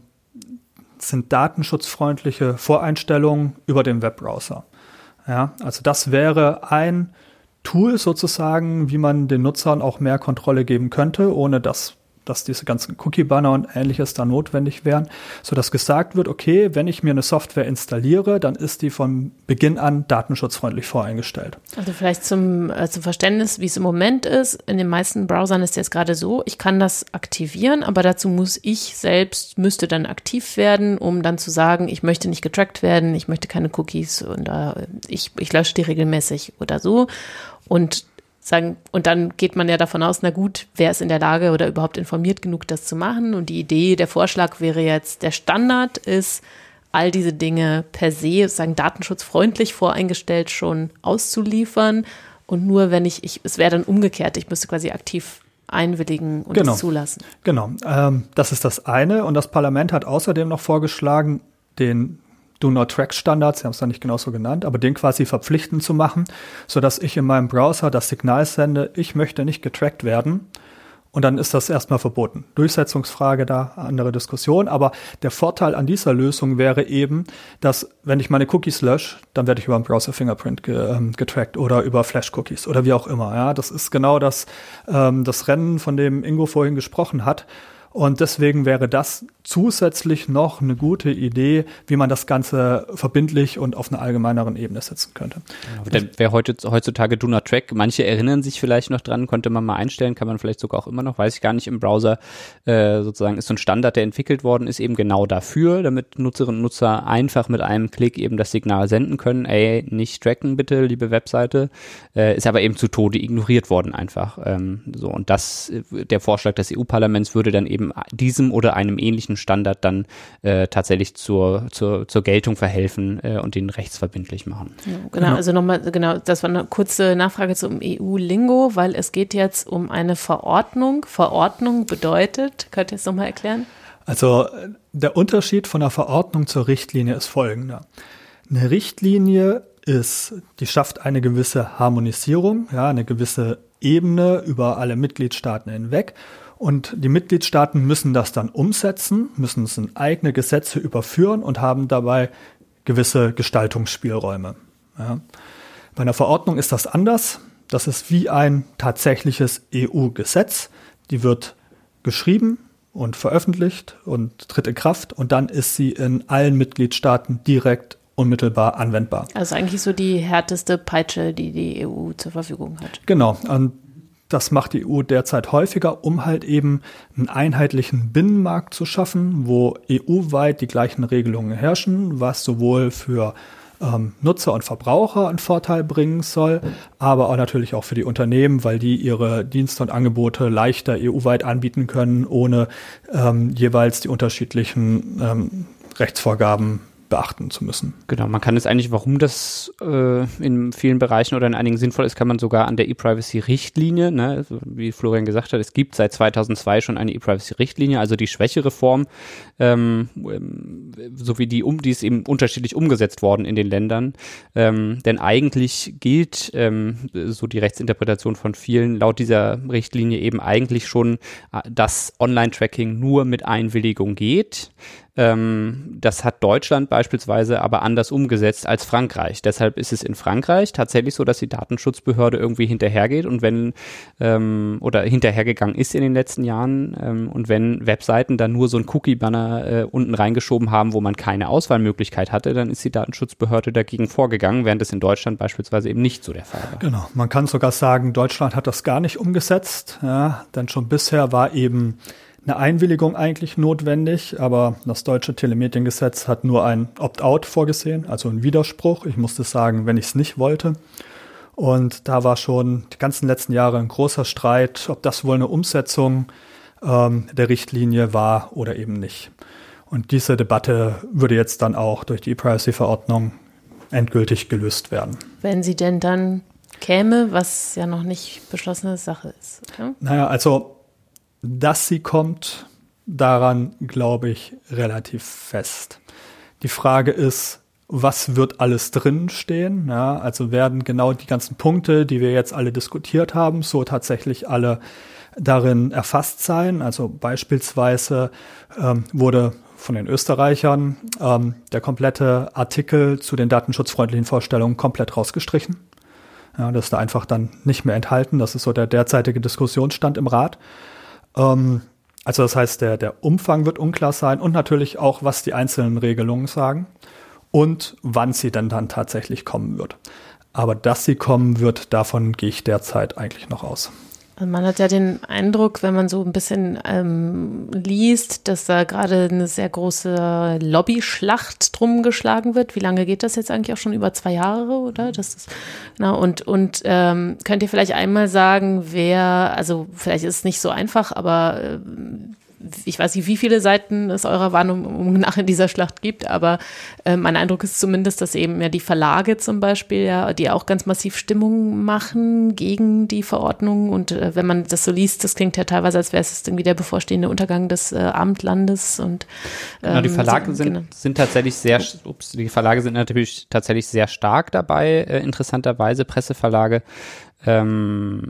sind datenschutzfreundliche Voreinstellungen über den Webbrowser. Ja, also das wäre ein Tool sozusagen, wie man den Nutzern auch mehr Kontrolle geben könnte, ohne dass, dass diese ganzen Cookie-Banner und Ähnliches da notwendig wären, sodass gesagt wird, okay, wenn ich mir eine Software installiere, dann ist die von Beginn an datenschutzfreundlich voreingestellt. Also vielleicht zum, äh, zum Verständnis, wie es im Moment ist. In den meisten Browsern ist jetzt gerade so, ich kann das aktivieren, aber dazu muss ich selbst, müsste dann aktiv werden, um dann zu sagen, ich möchte nicht getrackt werden, ich möchte keine Cookies und äh, ich, ich lösche die regelmäßig oder so. Und sagen, und dann geht man ja davon aus, na gut, wer ist in der Lage oder überhaupt informiert genug, das zu machen? Und die Idee, der Vorschlag wäre jetzt, der Standard ist, all diese Dinge per se, sagen datenschutzfreundlich voreingestellt schon auszuliefern. Und nur wenn ich, ich es wäre dann umgekehrt, ich müsste quasi aktiv einwilligen und genau. es zulassen. Genau, ähm, das ist das eine. Und das Parlament hat außerdem noch vorgeschlagen, den Do-Not-Track-Standard, sie haben es dann nicht genauso genannt, aber den quasi verpflichtend zu machen, sodass ich in meinem Browser das Signal sende, ich möchte nicht getrackt werden, und dann ist das erstmal verboten. Durchsetzungsfrage da, andere Diskussion, aber der Vorteil an dieser Lösung wäre eben, dass wenn ich meine Cookies lösche, dann werde ich über einen Browser-Fingerprint ge, ähm, getrackt oder über Flash-Cookies oder wie auch immer. Ja, das ist genau das, ähm, das Rennen, von dem Ingo vorhin gesprochen hat. Und deswegen wäre das zusätzlich noch eine gute Idee, wie man das Ganze verbindlich und auf einer allgemeineren Ebene setzen könnte. Ja, denn wer heute, heutzutage Do Not Track, manche erinnern sich vielleicht noch dran, konnte man mal einstellen, kann man vielleicht sogar auch immer noch, weiß ich gar nicht, im Browser äh, sozusagen ist so ein Standard, der entwickelt worden ist, eben genau dafür, damit Nutzerinnen und Nutzer einfach mit einem Klick eben das Signal senden können, ey, nicht tracken bitte, liebe Webseite, äh, ist aber eben zu Tode ignoriert worden einfach. Ähm, so, und das, der Vorschlag des E U-Parlaments würde dann eben diesem oder einem ähnlichen Standard dann äh, tatsächlich zur, zur, zur Geltung verhelfen äh, und den rechtsverbindlich machen. Ja, genau, genau, also nochmal, genau, das war eine kurze Nachfrage zum E U-Lingo, weil es geht jetzt um eine Verordnung. Verordnung bedeutet, könnt ihr es nochmal erklären? Also der Unterschied von einer Verordnung zur Richtlinie ist folgender. Eine Richtlinie ist, die schafft eine gewisse Harmonisierung, ja, eine gewisse Ebene über alle Mitgliedstaaten hinweg. Und die Mitgliedstaaten müssen das dann umsetzen, müssen es in eigene Gesetze überführen und haben dabei gewisse Gestaltungsspielräume. Ja. Bei einer Verordnung ist das anders. Das ist wie ein tatsächliches E U-Gesetz. Die wird geschrieben und veröffentlicht und tritt in Kraft, und dann ist sie in allen Mitgliedstaaten direkt unmittelbar anwendbar. Also eigentlich so die härteste Peitsche, die die E U zur Verfügung hat. Genau. Und das macht die E U derzeit häufiger, um halt eben einen einheitlichen Binnenmarkt zu schaffen, wo E U-weit die gleichen Regelungen herrschen, was sowohl für ähm, Nutzer und Verbraucher einen Vorteil bringen soll, aber auch natürlich auch für die Unternehmen, weil die ihre Dienste und Angebote leichter E U-weit anbieten können, ohne ähm, jeweils die unterschiedlichen ähm, Rechtsvorgaben beachten zu müssen. Genau, man kann es eigentlich, warum das äh, in vielen Bereichen oder in einigen sinnvoll ist, kann man sogar an der E-Privacy-Richtlinie, ne, also wie Florian gesagt hat, es gibt seit zweitausendzwei schon eine E-Privacy-Richtlinie, also die schwächere Form, ähm, so wie die, um, die ist eben unterschiedlich umgesetzt worden in den Ländern, ähm, denn eigentlich gilt, ähm, so die Rechtsinterpretation von vielen, laut dieser Richtlinie eben eigentlich schon, dass Online-Tracking nur mit Einwilligung geht. Ähm, das hat Deutschland beispielsweise aber anders umgesetzt als Frankreich. Deshalb ist es in Frankreich tatsächlich so, dass die Datenschutzbehörde irgendwie hinterhergeht und wenn ähm, oder hinterhergegangen ist in den letzten Jahren ähm, und wenn Webseiten dann nur so ein Cookie-Banner äh, unten reingeschoben haben, wo man keine Auswahlmöglichkeit hatte, dann ist die Datenschutzbehörde dagegen vorgegangen, während es in Deutschland beispielsweise eben nicht so der Fall war. Genau, man kann sogar sagen, Deutschland hat das gar nicht umgesetzt, ja, denn schon bisher war eben eine Einwilligung eigentlich notwendig, aber das deutsche Telemediengesetz hat nur ein Opt-out vorgesehen, also ein Widerspruch. Ich musste sagen, wenn ich es nicht wollte. Und da war schon die ganzen letzten Jahre ein großer Streit, ob das wohl eine Umsetzung ähm, der Richtlinie war oder eben nicht. Und diese Debatte würde jetzt dann auch durch die E-Privacy-Verordnung endgültig gelöst werden. Wenn sie denn dann käme, was ja noch nicht beschlossene Sache ist. Oder? Naja, also dass sie kommt, daran glaube ich relativ fest. Die Frage ist, was wird alles drin stehen? Ja, also werden genau die ganzen Punkte, die wir jetzt alle diskutiert haben, so tatsächlich alle darin erfasst sein? Also beispielsweise ähm, wurde von den Österreichern ähm, der komplette Artikel zu den datenschutzfreundlichen Vorstellungen komplett rausgestrichen. Ja, das ist da einfach dann nicht mehr enthalten. Das ist so der derzeitige Diskussionsstand im Rat. Also das heißt, der, der Umfang wird unklar sein und natürlich auch, was die einzelnen Regelungen sagen und wann sie denn dann tatsächlich kommen wird. Aber dass sie kommen wird, davon gehe ich derzeit eigentlich noch aus. Man hat ja den Eindruck, wenn man so ein bisschen ähm, liest, dass da gerade eine sehr große Lobbyschlacht drum geschlagen wird. Wie lange geht das jetzt eigentlich auch schon? Über zwei Jahre, oder? Das ist, genau, und und ähm, könnt ihr vielleicht einmal sagen, wer, also vielleicht ist es nicht so einfach, aber äh, ich weiß nicht, wie viele Seiten es eurer Wahrnehmung nach in dieser Schlacht gibt, aber äh, mein Eindruck ist zumindest, dass eben ja die Verlage zum Beispiel, ja, die auch ganz massiv Stimmung machen gegen die Verordnung und äh, wenn man das so liest, das klingt ja teilweise, als wäre es irgendwie der bevorstehende Untergang des äh, Abendlandes und ähm, genau, die Verlage so, sind, genau. sind tatsächlich sehr, ups, die Verlage sind natürlich tatsächlich sehr stark dabei, äh, interessanterweise Presseverlage, ähm,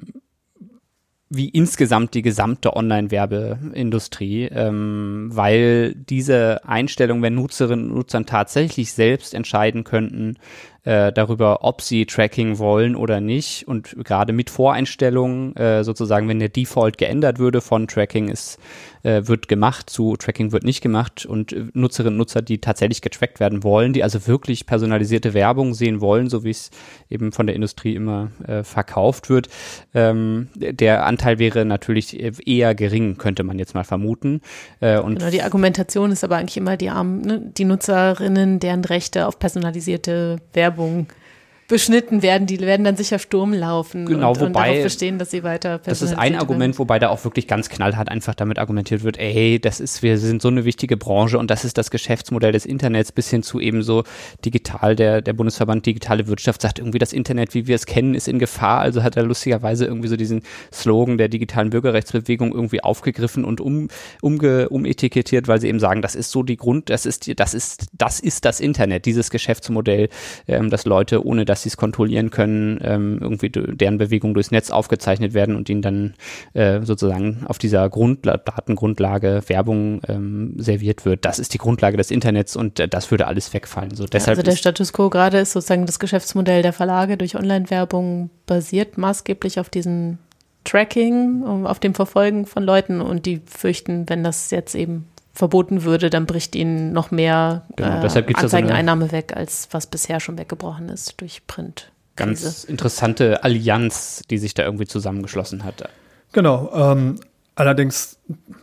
wie insgesamt die gesamte Online-Werbeindustrie, ähm, weil diese Einstellung, wenn Nutzerinnen und Nutzer tatsächlich selbst entscheiden könnten, äh, darüber, ob sie Tracking wollen oder nicht und gerade mit Voreinstellungen, äh, sozusagen, wenn der Default geändert würde von Tracking ist, äh, wird gemacht zu Tracking wird nicht gemacht und äh, Nutzerinnen und Nutzer, die tatsächlich getrackt werden wollen, die also wirklich personalisierte Werbung sehen wollen, so wie es eben von der Industrie immer äh, verkauft wird, ähm, der Anteil wäre natürlich eher gering, könnte man jetzt mal vermuten. Äh, und genau, die Argumentation ist aber eigentlich immer die armen, ne, die Nutzerinnen, deren Rechte auf personalisierte Werbung beschnitten werden, die werden dann sicher Sturm laufen genau, und, wobei, und darauf bestehen, dass sie weiter das ist ein Argument, wobei da auch wirklich ganz knallhart einfach damit argumentiert wird, ey, das ist, wir sind so eine wichtige Branche und das ist das Geschäftsmodell des Internets bis hin zu eben so digital, der, der Bundesverband Digitale Wirtschaft sagt irgendwie, das Internet, wie wir es kennen, ist in Gefahr, also hat er lustigerweise irgendwie so diesen Slogan der digitalen Bürgerrechtsbewegung irgendwie aufgegriffen und um, umge, umetikettiert, weil sie eben sagen, das ist so die Grund, das ist, das ist, das ist das Internet, dieses Geschäftsmodell, ähm, dass Leute, ohne dass sie es kontrollieren können, ähm, irgendwie deren Bewegungen durchs Netz aufgezeichnet werden und ihnen dann äh, sozusagen auf dieser Grundla- Datengrundlage Werbung ähm, serviert wird. Das ist die Grundlage des Internets und äh, das würde alles wegfallen. So, deshalb also der Status quo gerade ist sozusagen das Geschäftsmodell der Verlage durch Online-Werbung basiert maßgeblich auf diesem Tracking, auf dem Verfolgen von Leuten und die fürchten, wenn das jetzt eben verboten würde, dann bricht ihnen noch mehr genau, äh, Anzeigeneinnahme so weg, als was bisher schon weggebrochen ist durch Print. Ganz interessante Allianz, die sich da irgendwie zusammengeschlossen hat. Genau, ähm, allerdings,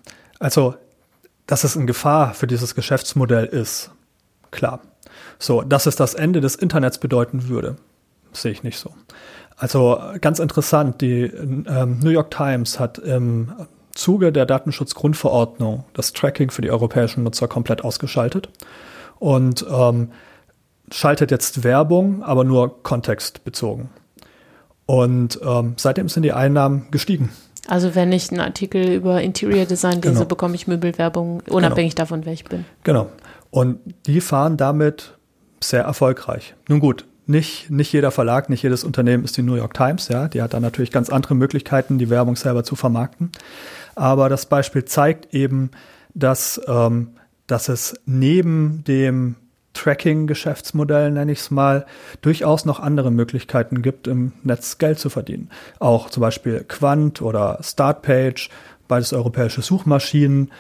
also, dass es eine Gefahr für dieses Geschäftsmodell ist, klar. So, dass es das Ende des Internets bedeuten würde, sehe ich nicht so. Also, ganz interessant, die ähm, New York Times hat im Zuge der Datenschutzgrundverordnung das Tracking für die europäischen Nutzer komplett ausgeschaltet und ähm, schaltet jetzt Werbung, aber nur kontextbezogen. Und ähm, seitdem sind die Einnahmen gestiegen. Also wenn ich einen Artikel über Interior Design lese, genau. bekomme ich Möbelwerbung, unabhängig genau. davon, wer ich bin. Genau. Und die fahren damit sehr erfolgreich. Nun gut, nicht, nicht jeder Verlag, nicht jedes Unternehmen ist die New York Times. Ja, die hat dann natürlich ganz andere Möglichkeiten, die Werbung selber zu vermarkten. Aber das Beispiel zeigt eben, dass ähm, dass es neben dem Tracking-Geschäftsmodell, nenne ich es mal, durchaus noch andere Möglichkeiten gibt, im Netz Geld zu verdienen. Auch zum Beispiel Quant oder Startpage, beides europäische Suchmaschinen,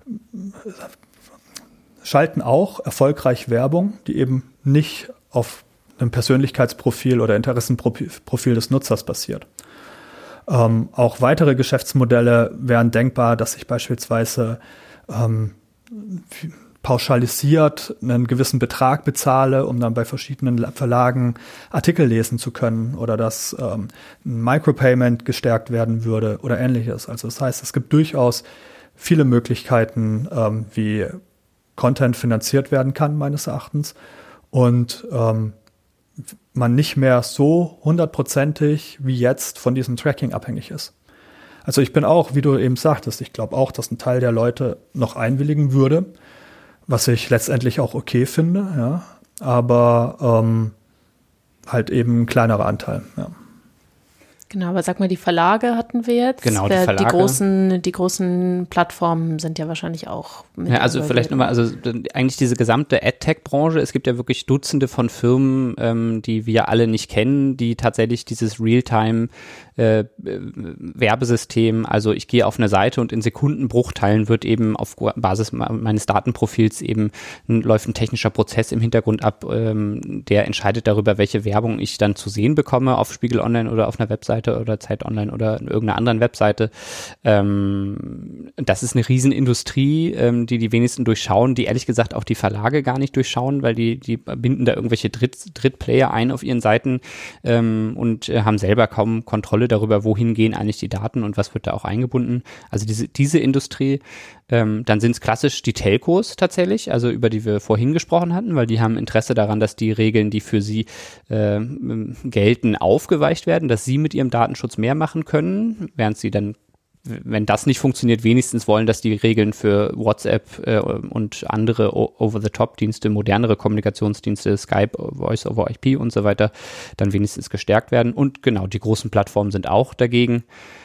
schalten auch erfolgreich Werbung, die eben nicht auf einem Persönlichkeitsprofil oder Interessenprofil des Nutzers basiert. Ähm, auch weitere Geschäftsmodelle wären denkbar, dass ich beispielsweise ähm, pauschalisiert einen gewissen Betrag bezahle, um dann bei verschiedenen Verlagen Artikel lesen zu können, oder dass ähm, ein Micropayment gestärkt werden würde oder ähnliches. Also das heißt, es gibt durchaus viele Möglichkeiten, ähm, wie Content finanziert werden kann, meines Erachtens, und ähm, man nicht mehr so hundertprozentig wie jetzt von diesem Tracking abhängig ist. Also ich bin auch, wie du eben sagtest, ich glaube auch, dass ein Teil der Leute noch einwilligen würde, was ich letztendlich auch okay finde, ja, aber ähm, halt eben ein kleinerer Anteil, ja. Genau, aber sag mal, die Verlage hatten wir jetzt. Genau, die Verlage. Die großen, die großen Plattformen sind ja wahrscheinlich auch mit. Ja, also vielleicht nochmal, also eigentlich diese gesamte AdTech-Branche, es gibt ja wirklich Dutzende von Firmen, ähm, die wir alle nicht kennen, die tatsächlich dieses Realtime äh, Werbesystem, also ich gehe auf eine Seite und in Sekundenbruchteilen wird eben auf Basis meines Datenprofils eben läuft ein technischer Prozess im Hintergrund ab, ähm, der entscheidet darüber, welche Werbung ich dann zu sehen bekomme auf Spiegel Online oder auf einer Webseite oder Zeit Online oder irgendeiner anderen Webseite. Ähm, das ist eine Riesenindustrie, ähm, die die wenigsten durchschauen, die ehrlich gesagt auch die Verlage gar nicht durchschauen, weil die, die binden da irgendwelche Dritt, Drittplayer ein auf ihren Seiten ähm, und äh, haben selber kaum Kontrolle darüber, wohin gehen eigentlich die Daten und was wird da auch eingebunden. Also diese, diese Industrie. Ähm, dann sind es klassisch die Telcos tatsächlich, also über die wir vorhin gesprochen hatten, weil die haben Interesse daran, dass die Regeln, die für sie äh, gelten, aufgeweicht werden, dass sie mit ihrem Datenschutz mehr machen können, während sie dann, wenn das nicht funktioniert, wenigstens wollen, dass die Regeln für WhatsApp äh, und andere Over-the-Top-Dienste, modernere Kommunikationsdienste, Skype, Voice-over-I P und so weiter, dann wenigstens gestärkt werden. Und genau, die großen Plattformen sind auch dagegen.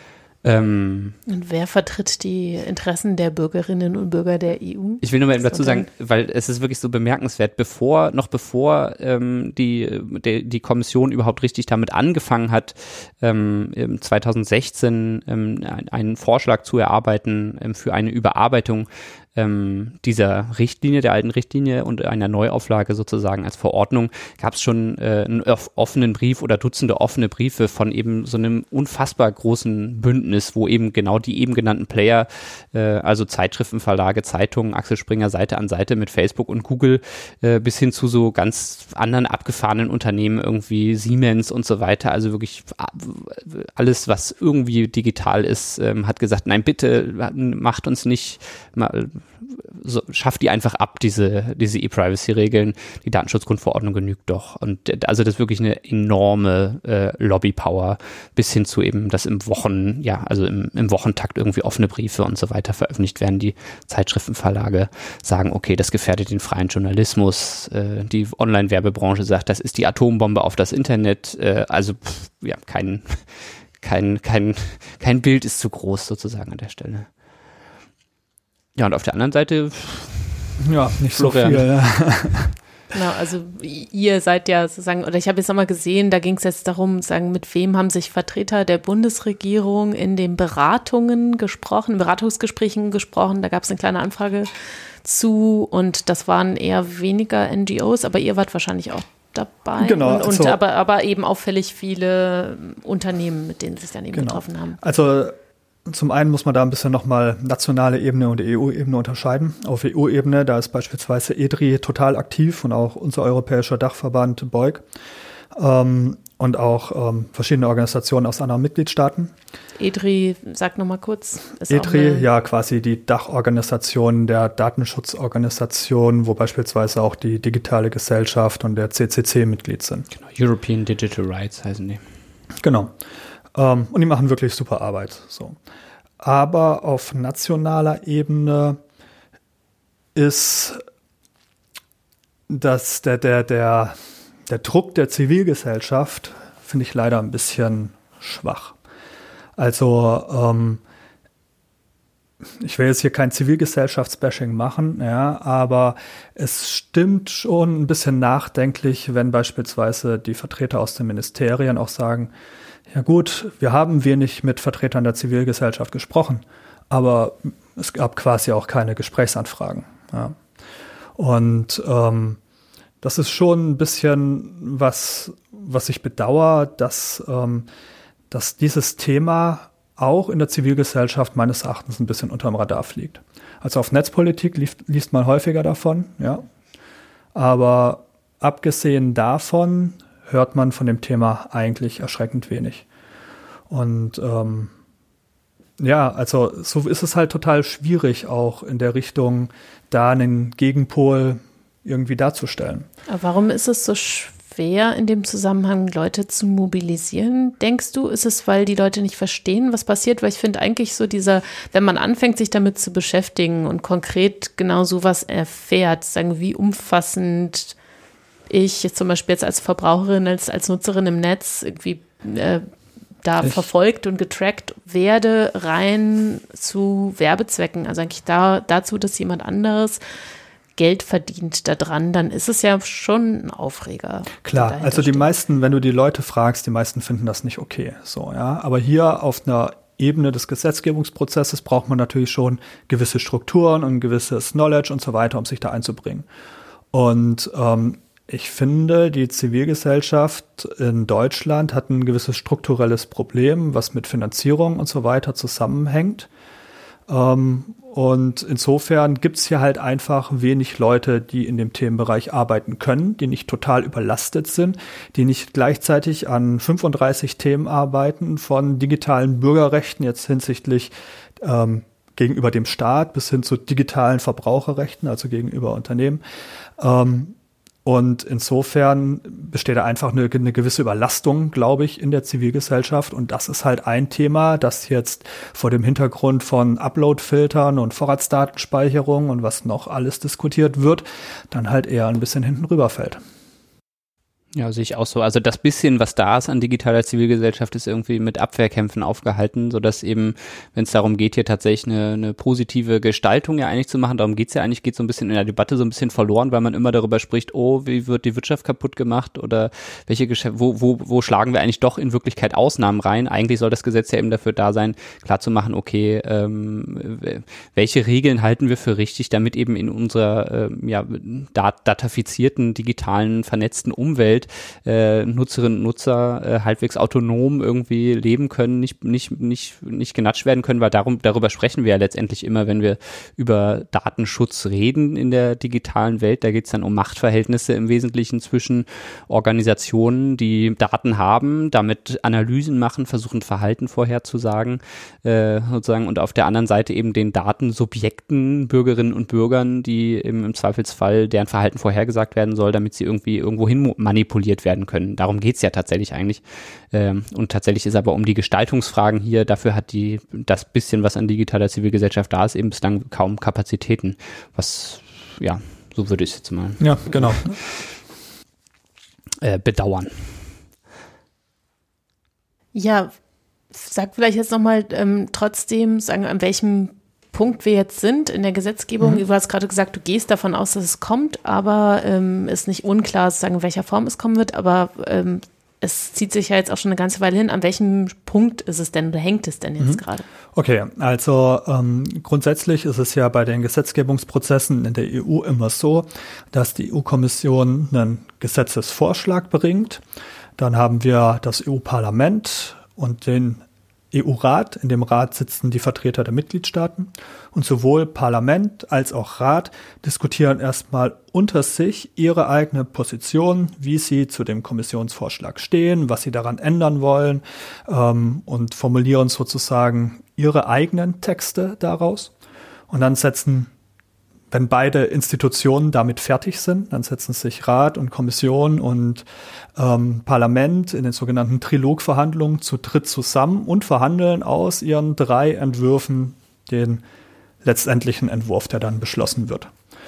Ähm, und wer vertritt die Interessen der Bürgerinnen und Bürger der E U? Ich will nur mal eben dazu sagen, weil es ist wirklich so bemerkenswert, bevor, noch bevor ähm, die, die, die Kommission überhaupt richtig damit angefangen hat, ähm, zwanzig sechzehn ähm, einen Vorschlag zu erarbeiten ähm, für eine Überarbeitung ähm, dieser Richtlinie, der alten Richtlinie und einer Neuauflage sozusagen als Verordnung, gab es schon äh, einen offenen Brief oder Dutzende offene Briefe von eben so einem unfassbar großen Bündnis, wo eben genau die eben genannten Player, äh, also Zeitschriftenverlage, Zeitungen, Axel Springer Seite an Seite mit Facebook und Google, äh, bis hin zu so ganz anderen abgefahrenen Unternehmen, irgendwie Siemens und so weiter, also wirklich alles, was irgendwie digital ist, ähm, hat gesagt, nein, bitte macht uns nicht mal, so, schafft die einfach ab, diese, diese E-Privacy-Regeln. Die Datenschutzgrundverordnung genügt doch. Und also das ist wirklich eine enorme äh, Lobby-Power, bis hin zu eben, dass im Wochen, ja, also im, im Wochentakt irgendwie offene Briefe und so weiter veröffentlicht werden. Die Zeitschriftenverlage sagen, okay, das gefährdet den freien Journalismus. Äh, die Online-Werbebranche sagt, das ist die Atombombe auf das Internet. Äh, also, pff, ja, kein, kein, kein, kein Bild ist zu groß sozusagen an der Stelle. Ja, und auf der anderen Seite ja, nicht Florian. so viel. Ja. Genau, also ihr seid ja sozusagen, oder ich habe jetzt nochmal gesehen, da ging es jetzt darum, sagen, mit wem haben sich Vertreter der Bundesregierung in den Beratungen gesprochen, Beratungsgesprächen gesprochen, da gab es eine kleine Anfrage zu und das waren eher weniger N G Os, aber ihr wart wahrscheinlich auch dabei. Genau. Und, und also, aber, aber eben auffällig viele Unternehmen, mit denen sie sich dann eben genau. getroffen haben. Also zum einen muss man da ein bisschen nochmal nationale Ebene und E U-Ebene unterscheiden. Auf E U-Ebene, da ist beispielsweise E D R I total aktiv und auch unser europäischer Dachverband B E U G ähm, und auch ähm, verschiedene Organisationen aus anderen Mitgliedstaaten. E D R I, sag nochmal kurz. Ist E D R I, ja, quasi die Dachorganisation der Datenschutzorganisation, wo beispielsweise auch die Digitale Gesellschaft und der C C C Mitglied sind. Genau, European Digital Rights heißen die. Genau. Um, und die machen wirklich super Arbeit. So. Aber auf nationaler Ebene ist das, der, der, der, der Druck der Zivilgesellschaft, finde ich leider ein bisschen schwach. Also ähm, ich will jetzt hier kein Zivilgesellschaftsbashing machen, ja, aber es stimmt schon ein bisschen nachdenklich, wenn beispielsweise die Vertreter aus den Ministerien auch sagen, ja gut, wir haben wenig mit Vertretern der Zivilgesellschaft gesprochen, aber es gab quasi auch keine Gesprächsanfragen. Ja. Und ähm, das ist schon ein bisschen was, was ich bedauere, dass, ähm, dass dieses Thema auch in der Zivilgesellschaft meines Erachtens ein bisschen unterm Radar fliegt. Also auf Netzpolitik liest, liest man häufiger davon, ja. Aber abgesehen davon hört man von dem Thema eigentlich erschreckend wenig. Und ähm, ja, also so ist es halt total schwierig, auch in der Richtung da einen Gegenpol irgendwie darzustellen. Aber warum ist es so schwer, in dem Zusammenhang Leute zu mobilisieren, denkst du? Ist es, weil die Leute nicht verstehen, was passiert? Weil ich finde eigentlich so dieser, wenn man anfängt, sich damit zu beschäftigen und konkret genau sowas erfährt, sagen, wie umfassend ich jetzt zum Beispiel jetzt als Verbraucherin, als, als Nutzerin im Netz irgendwie äh, da ich. verfolgt und getrackt werde, rein zu Werbezwecken, also eigentlich da, dazu, dass jemand anderes Geld verdient daran, dann ist es ja schon ein Aufreger. Klar, also die steht. meisten, wenn du die Leute fragst, die meisten finden das nicht okay. So, ja. Aber hier auf einer Ebene des Gesetzgebungsprozesses braucht man natürlich schon gewisse Strukturen und gewisses Knowledge und so weiter, um sich da einzubringen. Und ähm, ich finde, die Zivilgesellschaft in Deutschland hat ein gewisses strukturelles Problem, was mit Finanzierung und so weiter zusammenhängt. Ähm, und insofern gibt es hier halt einfach wenig Leute, die in dem Themenbereich arbeiten können, die nicht total überlastet sind, die nicht gleichzeitig an fünfunddreißig Themen arbeiten, von digitalen Bürgerrechten jetzt hinsichtlich ähm, gegenüber dem Staat bis hin zu digitalen Verbraucherrechten, also gegenüber Unternehmen. Ähm, Und insofern besteht da einfach eine, eine gewisse Überlastung, glaube ich, in der Zivilgesellschaft. Und das ist halt ein Thema, das jetzt vor dem Hintergrund von Upload-Filtern und Vorratsdatenspeicherung und was noch alles diskutiert wird, dann halt eher ein bisschen hinten rüberfällt. Ja, sehe ich auch so. Also das bisschen, was da ist an digitaler Zivilgesellschaft, ist irgendwie mit Abwehrkämpfen aufgehalten, sodass eben, wenn es darum geht, hier tatsächlich eine, eine positive Gestaltung ja eigentlich zu machen, darum geht's ja eigentlich, geht so ein bisschen in der Debatte so ein bisschen verloren, weil man immer darüber spricht, oh, wie wird die Wirtschaft kaputt gemacht oder welche Geschäfte, wo, wo, wo schlagen wir eigentlich doch in Wirklichkeit Ausnahmen rein? Eigentlich soll das Gesetz ja eben dafür da sein, klarzumachen, okay, ähm, welche Regeln halten wir für richtig, damit eben in unserer ähm, ja, dat- datafizierten, digitalen, vernetzten Umwelt Äh, Nutzerinnen und Nutzer äh, halbwegs autonom irgendwie leben können, nicht nicht nicht nicht genatscht werden können, weil darum darüber sprechen wir ja letztendlich immer, wenn wir über Datenschutz reden in der digitalen Welt. Da geht es dann um Machtverhältnisse im Wesentlichen zwischen Organisationen, die Daten haben, damit Analysen machen, versuchen Verhalten vorherzusagen, äh, sozusagen, und auf der anderen Seite eben den Datensubjekten, Bürgerinnen und Bürgern, die im, im Zweifelsfall deren Verhalten vorhergesagt werden soll, damit sie irgendwie irgendwo hin manipulieren werden können. Darum geht es ja tatsächlich eigentlich. Ähm, und tatsächlich ist aber um die Gestaltungsfragen hier, dafür hat die das bisschen, was an digitaler Zivilgesellschaft da ist, eben bislang kaum Kapazitäten. Was, ja, so würde ich es jetzt mal ja, genau. äh, bedauern. Ja, sag vielleicht jetzt nochmal ähm, trotzdem, sagen, an welchem Punkt wir jetzt sind in der Gesetzgebung. Mhm. Du hast gerade gesagt, du gehst davon aus, dass es kommt, aber ähm, ist nicht unklar, sagen, in welcher Form es kommen wird, aber ähm, es zieht sich ja jetzt auch schon eine ganze Weile hin. An welchem Punkt ist es denn oder hängt es denn jetzt mhm. gerade? Okay, also ähm, grundsätzlich ist es ja bei den Gesetzgebungsprozessen in der E U immer so, dass die E U-Kommission einen Gesetzesvorschlag bringt. Dann haben wir das E U-Parlament und den E U-Rat. In dem Rat sitzen die Vertreter der Mitgliedstaaten und sowohl Parlament als auch Rat diskutieren erstmal unter sich ihre eigene Position, wie sie zu dem Kommissionsvorschlag stehen, was sie daran ändern wollen ähm, und formulieren sozusagen ihre eigenen Texte daraus. Und dann setzen, wenn beide Institutionen damit fertig sind, dann setzen sich Rat und Kommission und ähm, Parlament in den sogenannten Trilogverhandlungen zu dritt zusammen und verhandeln aus ihren drei Entwürfen den letztendlichen Entwurf, der dann beschlossen wird.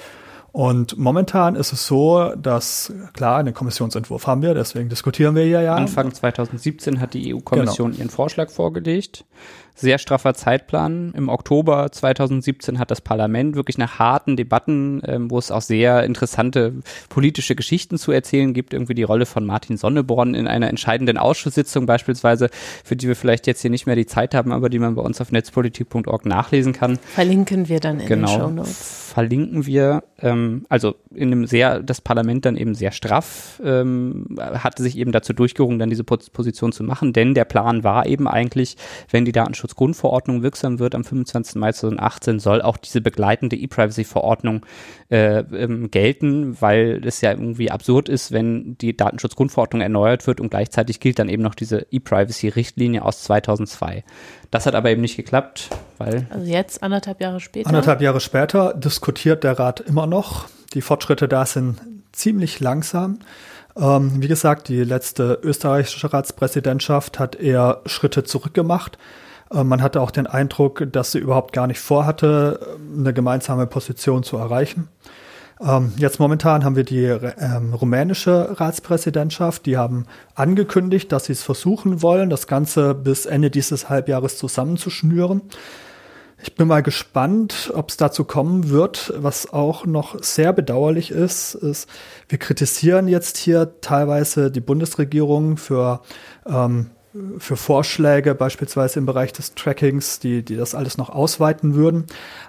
Und momentan ist es so, dass, klar, einen Kommissionsentwurf haben wir, deswegen diskutieren wir hier ja. Anfang zwanzig siebzehn hat die E U-Kommission genau. ihren Vorschlag vorgelegt. Sehr straffer Zeitplan. Im Oktober zwanzig siebzehn hat das Parlament wirklich nach harten Debatten, ähm, wo es auch sehr interessante politische Geschichten zu erzählen gibt, irgendwie die Rolle von Martin Sonneborn in einer entscheidenden Ausschusssitzung beispielsweise, für die wir vielleicht jetzt hier nicht mehr die Zeit haben, aber die man bei uns auf netzpolitik punkt org nachlesen kann. Verlinken wir dann in genau, den Shownotes. Verlinken wir, ähm, also in einem sehr, das Parlament dann eben sehr straff, ähm, hatte sich eben dazu durchgerungen, dann diese Position zu machen, denn der Plan war eben eigentlich, wenn die Datenschutzgrundverordnung wirksam wird am fünfundzwanzigsten Mai zweitausendachtzehn, soll auch diese begleitende E-Privacy-Verordnung äh, ähm, gelten, weil es ja irgendwie absurd ist, wenn die Datenschutzgrundverordnung erneuert wird und gleichzeitig gilt dann eben noch diese E-Privacy-Richtlinie aus zweitausendzwei. Das hat aber eben nicht geklappt, weil... Also jetzt, anderthalb Jahre später? Anderthalb Jahre später diskutiert der Rat immer noch. Die Fortschritte da sind ziemlich langsam. Ähm, wie gesagt, die letzte österreichische Ratspräsidentschaft hat eher Schritte zurückgemacht. Äh, man hatte auch den Eindruck, dass sie überhaupt gar nicht vorhatte, eine gemeinsame Position zu erreichen. Ähm, jetzt momentan haben wir die ähm, rumänische Ratspräsidentschaft. Die haben angekündigt, dass sie es versuchen wollen, das Ganze bis Ende dieses Halbjahres zusammenzuschnüren. Ich bin mal gespannt, ob es dazu kommen wird. Was auch noch sehr bedauerlich ist, ist, wir kritisieren jetzt hier teilweise die Bundesregierung für ähm, für Vorschläge, beispielsweise im Bereich des Trackings, die, die das alles noch ausweiten würden.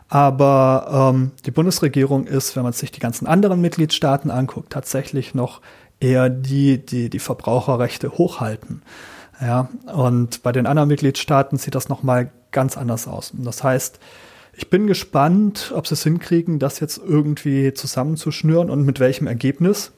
Aber ähm, die Bundesregierung ist, wenn man sich die ganzen anderen Mitgliedstaaten anguckt, tatsächlich noch eher die, die die Verbraucherrechte hochhalten. Ja, und bei den anderen Mitgliedstaaten sieht das nochmal ganz anders aus. Und das heißt, ich bin gespannt, ob sie es hinkriegen, das jetzt irgendwie zusammenzuschnüren und mit welchem Ergebnis.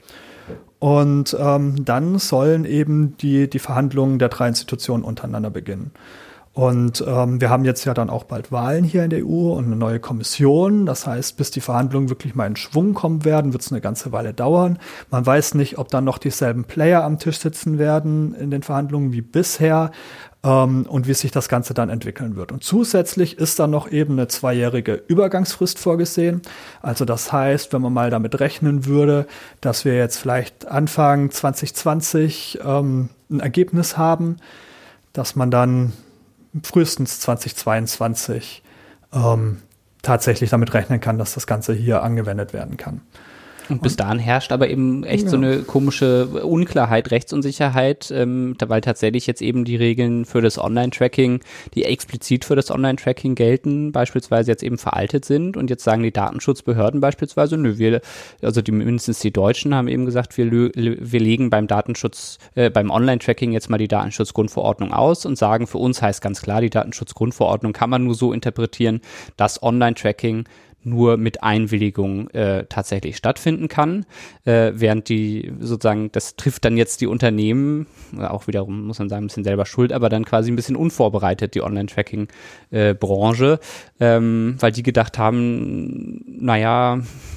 Und ähm, dann sollen eben die, die Verhandlungen der drei Institutionen untereinander beginnen. Und ähm, wir haben jetzt ja dann auch bald Wahlen hier in der E U und eine neue Kommission. Das heißt, bis die Verhandlungen wirklich mal in Schwung kommen werden, wird es eine ganze Weile dauern. Man weiß nicht, ob dann noch dieselben Player am Tisch sitzen werden in den Verhandlungen wie bisher ähm, und wie sich das Ganze dann entwickeln wird. Und zusätzlich ist dann noch eben eine zweijährige Übergangsfrist vorgesehen. Also das heißt, wenn man mal damit rechnen würde, dass wir jetzt vielleicht Anfang zwanzig zwanzig ähm, ein Ergebnis haben, dass man dann frühestens zwanzig zweiundzwanzig ähm, tatsächlich damit rechnen kann, dass das Ganze hier angewendet werden kann. Und bis dahin herrscht aber eben echt ja. so eine komische Unklarheit, Rechtsunsicherheit, ähm, weil tatsächlich jetzt eben die Regeln für das Online-Tracking, die explizit für das Online-Tracking gelten, beispielsweise jetzt eben veraltet sind. Und jetzt sagen die Datenschutzbehörden beispielsweise, nö, wir, also die, mindestens die Deutschen haben eben gesagt, wir, wir legen beim Datenschutz, äh, beim Online-Tracking jetzt mal die Datenschutzgrundverordnung aus und sagen, für uns heißt ganz klar, die Datenschutzgrundverordnung kann man nur so interpretieren, dass Online-Tracking nur mit Einwilligung äh, tatsächlich stattfinden kann, äh, während die sozusagen, das trifft dann jetzt die Unternehmen, auch wiederum muss man sagen, ein bisschen selber schuld, aber dann quasi ein bisschen unvorbereitet, die Online-Tracking-Branche, äh, ähm, weil die gedacht haben, naja,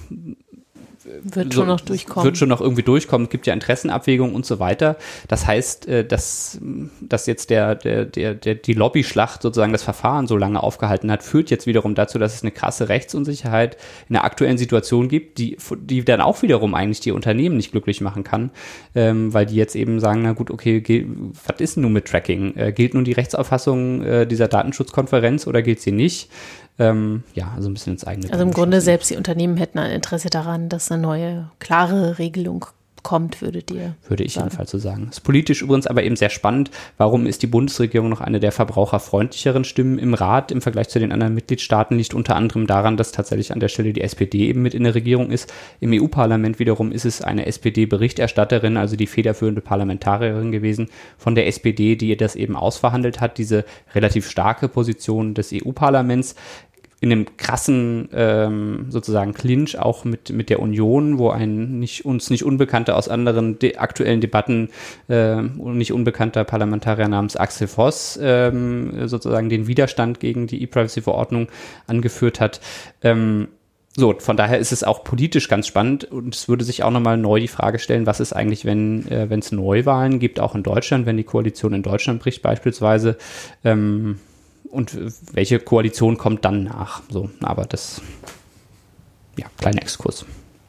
Wird schon so, noch durchkommen. Wird schon noch irgendwie durchkommen. Es gibt ja Interessenabwägungen und so weiter. Das heißt, dass, dass jetzt der, der, der, der, die Lobbyschlacht sozusagen das Verfahren so lange aufgehalten hat, führt jetzt wiederum dazu, dass es eine krasse Rechtsunsicherheit in der aktuellen Situation gibt, die, die dann auch wiederum eigentlich die Unternehmen nicht glücklich machen kann, ähm, weil die jetzt eben sagen, na gut, okay, gilt, was ist denn nun mit Tracking? Äh, gilt nun die Rechtsauffassung äh, dieser Datenschutzkonferenz oder gilt sie nicht? Ähm, ja, also ein bisschen ins eigene. Also im Grunde selbst die Unternehmen hätten ein Interesse daran, dass eine neue, klare Regelung kommt, würdet ihr Würde ich sagen. Jedenfalls so sagen. Ist politisch übrigens aber eben sehr spannend. Warum ist die Bundesregierung noch eine der verbraucherfreundlicheren Stimmen im Rat im Vergleich zu den anderen Mitgliedstaaten? Liegt unter anderem daran, dass tatsächlich an der Stelle die S P D eben mit in der Regierung ist. Im E U-Parlament wiederum ist es eine S P D-Berichterstatterin, also die federführende Parlamentarierin gewesen von der S P D, die das eben ausverhandelt hat, diese relativ starke Position des E U-Parlaments. In einem krassen ähm, sozusagen Clinch auch mit mit der Union, wo ein nicht uns nicht unbekannter aus anderen de- aktuellen Debatten äh, nicht unbekannter Parlamentarier namens Axel Voss ähm, sozusagen den Widerstand gegen die E-Privacy-Verordnung angeführt hat. Ähm, so, von daher ist es auch politisch ganz spannend und es würde sich auch nochmal neu die Frage stellen, was ist eigentlich, wenn äh, wenn es Neuwahlen gibt, auch in Deutschland, wenn die Koalition in Deutschland bricht beispielsweise, ähm, und welche Koalition kommt dann nach? So, aber das, ja, kleiner Exkurs.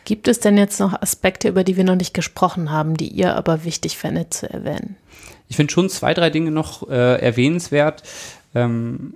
Gibt es denn jetzt noch Aspekte, über die wir noch nicht gesprochen haben, die ihr aber wichtig fändet zu erwähnen? Ich finde schon zwei, drei Dinge noch äh, erwähnenswert, ähm,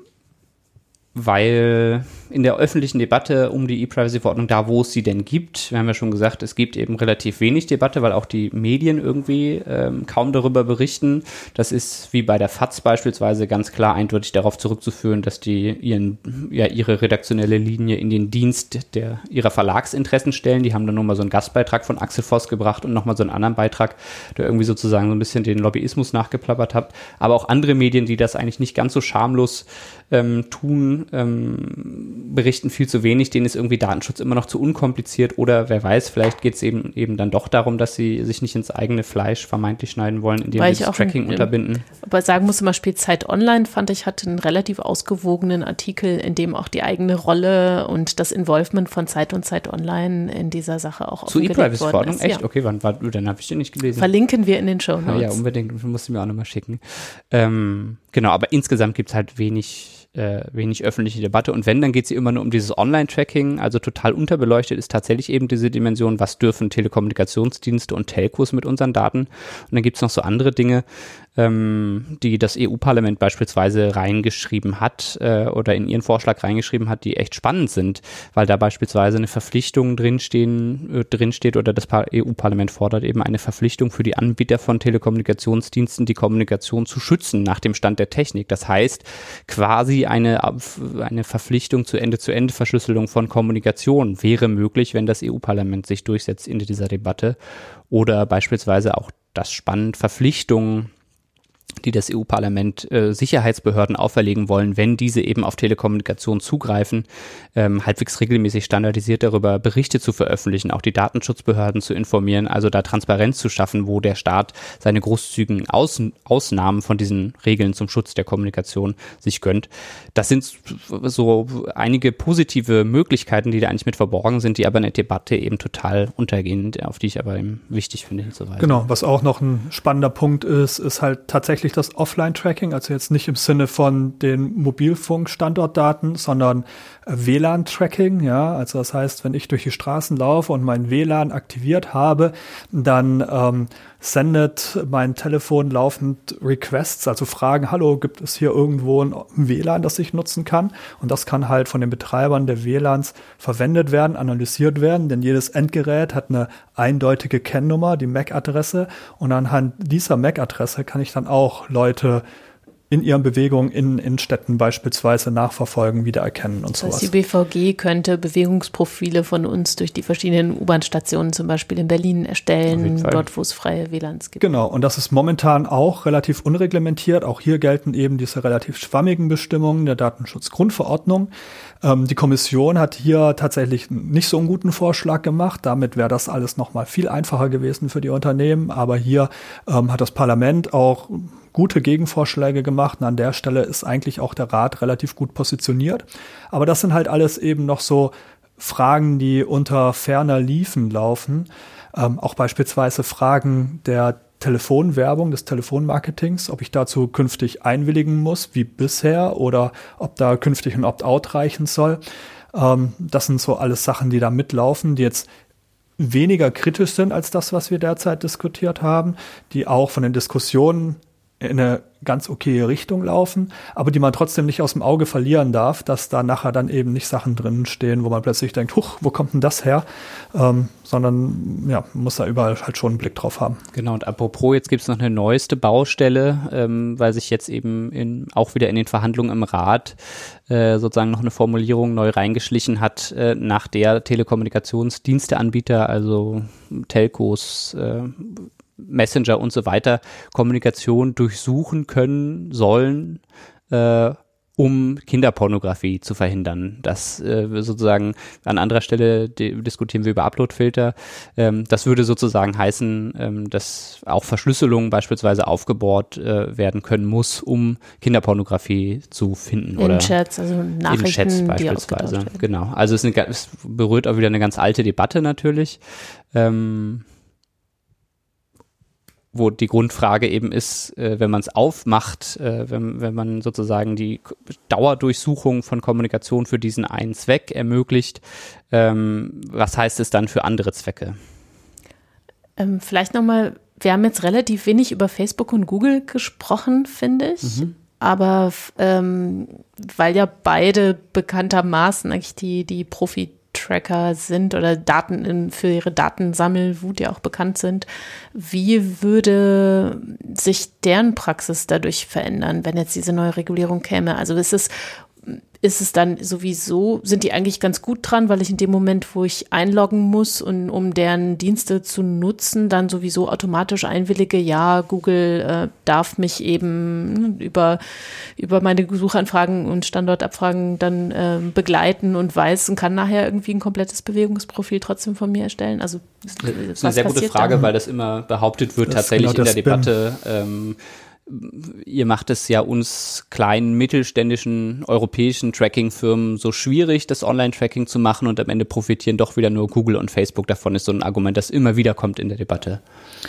weil in der öffentlichen Debatte um die E-Privacy-Verordnung, da wo es sie denn gibt, wir haben ja schon gesagt, es gibt eben relativ wenig Debatte, weil auch die Medien irgendwie ähm, kaum darüber berichten. Das ist wie bei der F A Z beispielsweise ganz klar eindeutig darauf zurückzuführen, dass die ihren, ja, ihre redaktionelle Linie in den Dienst der, ihrer Verlagsinteressen stellen. Die haben dann nochmal so einen Gastbeitrag von Axel Voss gebracht und nochmal so einen anderen Beitrag, der irgendwie sozusagen so ein bisschen den Lobbyismus nachgeplappert hat. Aber auch andere Medien, die das eigentlich nicht ganz so schamlos ähm, tun, ähm, berichten viel zu wenig, denen ist irgendwie Datenschutz immer noch zu unkompliziert oder wer weiß, vielleicht geht es eben, eben dann doch darum, dass sie sich nicht ins eigene Fleisch vermeintlich schneiden wollen, indem sie das Tracking in, unterbinden. Aber sagen muss zum Beispiel Zeit Online, fand ich, hatte einen relativ ausgewogenen Artikel, in dem auch die eigene Rolle und das Involvement von Zeit und Zeit Online in dieser Sache auch offengelegt worden ist. Zu E-Privacy-Verordnung? Echt? Ja. Okay, wann war, dann habe ich den nicht gelesen. Verlinken wir in den Shownotes. Ja, ja, unbedingt, musst du mir auch nochmal schicken. Ähm, genau, aber insgesamt gibt es halt wenig Äh, wenig öffentliche Debatte und wenn, dann geht sie immer nur um dieses Online-Tracking, also total unterbeleuchtet ist tatsächlich eben diese Dimension, was dürfen Telekommunikationsdienste und Telcos mit unseren Daten und dann gibt es noch so andere Dinge, ähm, die das E U-Parlament beispielsweise reingeschrieben hat äh, oder in ihren Vorschlag reingeschrieben hat, die echt spannend sind, weil da beispielsweise eine Verpflichtung drinstehen, äh, drinsteht oder das E U-Parlament fordert eben eine Verpflichtung für die Anbieter von Telekommunikationsdiensten, die Kommunikation zu schützen nach dem Stand der Technik. Das heißt, quasi eine, eine Verpflichtung zur Ende-zu-Ende-Verschlüsselung von Kommunikation wäre möglich, wenn das E U-Parlament sich durchsetzt in dieser Debatte oder beispielsweise auch das spannend Verpflichtungen, die das E U-Parlament äh, Sicherheitsbehörden auferlegen wollen, wenn diese eben auf Telekommunikation zugreifen, ähm, halbwegs regelmäßig standardisiert darüber Berichte zu veröffentlichen, auch die Datenschutzbehörden zu informieren, also da Transparenz zu schaffen, wo der Staat seine großzügigen Aus- Ausnahmen von diesen Regeln zum Schutz der Kommunikation sich gönnt. Das sind so einige positive Möglichkeiten, die da eigentlich mit verborgen sind, die aber in der Debatte eben total untergehen, auf die ich aber eben wichtig finde hinzuweisen. Genau, was auch noch ein spannender Punkt ist, ist halt tatsächlich das Offline-Tracking, also jetzt nicht im Sinne von den Mobilfunk-Standortdaten, sondern W L A N-Tracking, ja, also das heißt, wenn ich durch die Straßen laufe und mein W L A N aktiviert habe, dann ähm, sendet mein Telefon laufend Requests, also Fragen, hallo, gibt es hier irgendwo ein W L A N, das ich nutzen kann? Und das kann halt von den Betreibern der W L A Ns verwendet werden, analysiert werden, denn jedes Endgerät hat eine eindeutige Kennnummer, die M A C-Adresse, und anhand dieser M A C-Adresse kann ich dann auch Leute in ihren Bewegungen in, in Städten beispielsweise nachverfolgen, wiedererkennen und das sowas. heißt, die B V G könnte Bewegungsprofile von uns durch die verschiedenen U-Bahn-Stationen zum Beispiel in Berlin erstellen, dort wo es freie W L A Ns gibt. Genau, und das ist momentan auch relativ unreglementiert. Auch hier gelten eben diese relativ schwammigen Bestimmungen der Datenschutzgrundverordnung. Ähm, die Kommission hat hier tatsächlich nicht so einen guten Vorschlag gemacht. Damit wäre das alles noch mal viel einfacher gewesen für die Unternehmen. Aber hier ähm, hat das Parlament auch gute Gegenvorschläge gemacht und an der Stelle ist eigentlich auch der Rat relativ gut positioniert. Aber das sind halt alles eben noch so Fragen, die unter ferner Liefen laufen. Ähm, auch beispielsweise Fragen der Telefonwerbung, des Telefonmarketings, ob ich dazu künftig einwilligen muss, wie bisher, oder ob da künftig ein Opt-out reichen soll. Ähm, das sind so alles Sachen, die da mitlaufen, die jetzt weniger kritisch sind als das, was wir derzeit diskutiert haben, die auch von den Diskussionen in eine ganz okaye Richtung laufen, aber die man trotzdem nicht aus dem Auge verlieren darf, dass da nachher dann eben nicht Sachen drin stehen, wo man plötzlich denkt, huch, wo kommt denn das her? Ähm, sondern ja, man muss da überall halt schon einen Blick drauf haben. Genau, und apropos, jetzt gibt es noch eine neueste Baustelle, ähm, weil sich jetzt eben in, auch wieder in den Verhandlungen im Rat äh, sozusagen noch eine Formulierung neu reingeschlichen hat, äh, nach der Telekommunikationsdiensteanbieter, also Telcos, äh, Messenger und so weiter, Kommunikation durchsuchen können sollen, äh, um Kinderpornografie zu verhindern. Das äh, sozusagen an anderer Stelle di- diskutieren wir über Uploadfilter. Ähm, das würde sozusagen heißen, ähm, dass auch Verschlüsselung beispielsweise aufgebohrt äh, werden können muss, um Kinderpornografie zu finden. In oder Chats, also Nachrichten, in Chats beispielsweise. Die genau. Also es, ist eine, es berührt auch wieder eine ganz alte Debatte natürlich. Ähm, wo die Grundfrage eben ist, äh, wenn man es aufmacht, äh, wenn, wenn man sozusagen die Dauerdurchsuchung von Kommunikation für diesen einen Zweck ermöglicht, ähm, was heißt es dann für andere Zwecke? Ähm, vielleicht nochmal, wir haben jetzt relativ wenig über Facebook und Google gesprochen, finde ich. Mhm. Aber ähm, weil ja beide bekanntermaßen eigentlich die, die Profi-Tracker sind oder Daten in, für ihre Datensammelwut ja auch bekannt sind, wie würde sich deren Praxis dadurch verändern, wenn jetzt diese neue Regulierung käme? Also ist es ist es dann sowieso, sind die eigentlich ganz gut dran, weil ich in dem Moment, wo ich einloggen muss und um deren Dienste zu nutzen, dann sowieso automatisch einwillige, ja, Google äh, darf mich eben über, über meine Suchanfragen und Standortabfragen dann äh, begleiten und weiß und kann nachher irgendwie ein komplettes Bewegungsprofil trotzdem von mir erstellen. Also das ist eine sehr gute Frage, dann? Weil das immer behauptet wird, das tatsächlich genau in der Debatte, ähm, ihr macht es ja uns kleinen, mittelständischen, europäischen Tracking-Firmen so schwierig, das Online-Tracking zu machen und am Ende profitieren doch wieder nur Google und Facebook davon, ist so ein Argument, das immer wieder kommt in der Debatte.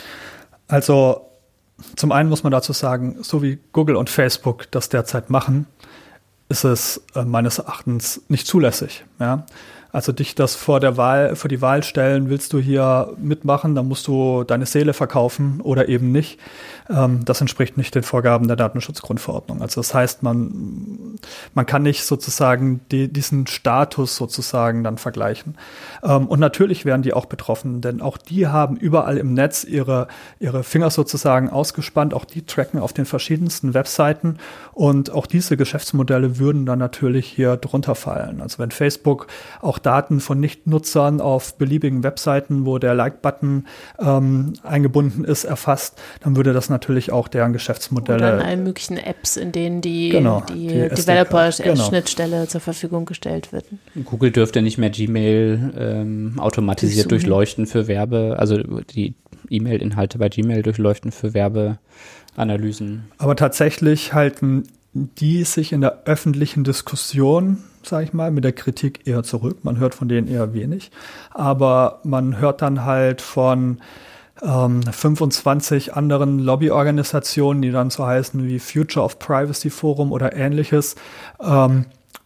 Also zum einen muss man dazu sagen, so wie Google und Facebook das derzeit machen, ist es äh, meines Erachtens nicht zulässig. Ja? Also dich das vor der Wahl, vor die Wahl stellen, willst du hier mitmachen, dann musst du deine Seele verkaufen oder eben nicht. Ähm, das entspricht nicht den Vorgaben der Datenschutzgrundverordnung. Also das heißt, man, man kann nicht sozusagen die, diesen Status sozusagen dann vergleichen. Ähm, und natürlich werden die auch betroffen, denn auch die haben überall im Netz ihre, ihre Finger sozusagen ausgespannt. Auch die tracken auf den verschiedensten Webseiten und auch diese Geschäftsmodelle würden dann natürlich hier drunter fallen. Also wenn Facebook auch Daten von Nichtnutzern auf beliebigen Webseiten, wo der Like-Button ähm, eingebunden ist, erfasst, dann würde das natürlich auch deren Geschäftsmodelle. Oder in allen möglichen Apps, in denen die, genau, die, die Developer-Schnittstelle genau. zur Verfügung gestellt wird. Google dürfte nicht mehr Gmail ähm, automatisiert durchleuchten für Werbe, also die E-Mail-Inhalte bei Gmail durchleuchten für Werbeanalysen. Aber tatsächlich halten die sich in der öffentlichen Diskussion, sage ich mal, mit der Kritik eher zurück. Man hört von denen eher wenig. Aber man hört dann halt von ähm, fünfundzwanzig anderen Lobbyorganisationen, die dann so heißen wie Future of Privacy Forum oder ähnliches, ähm,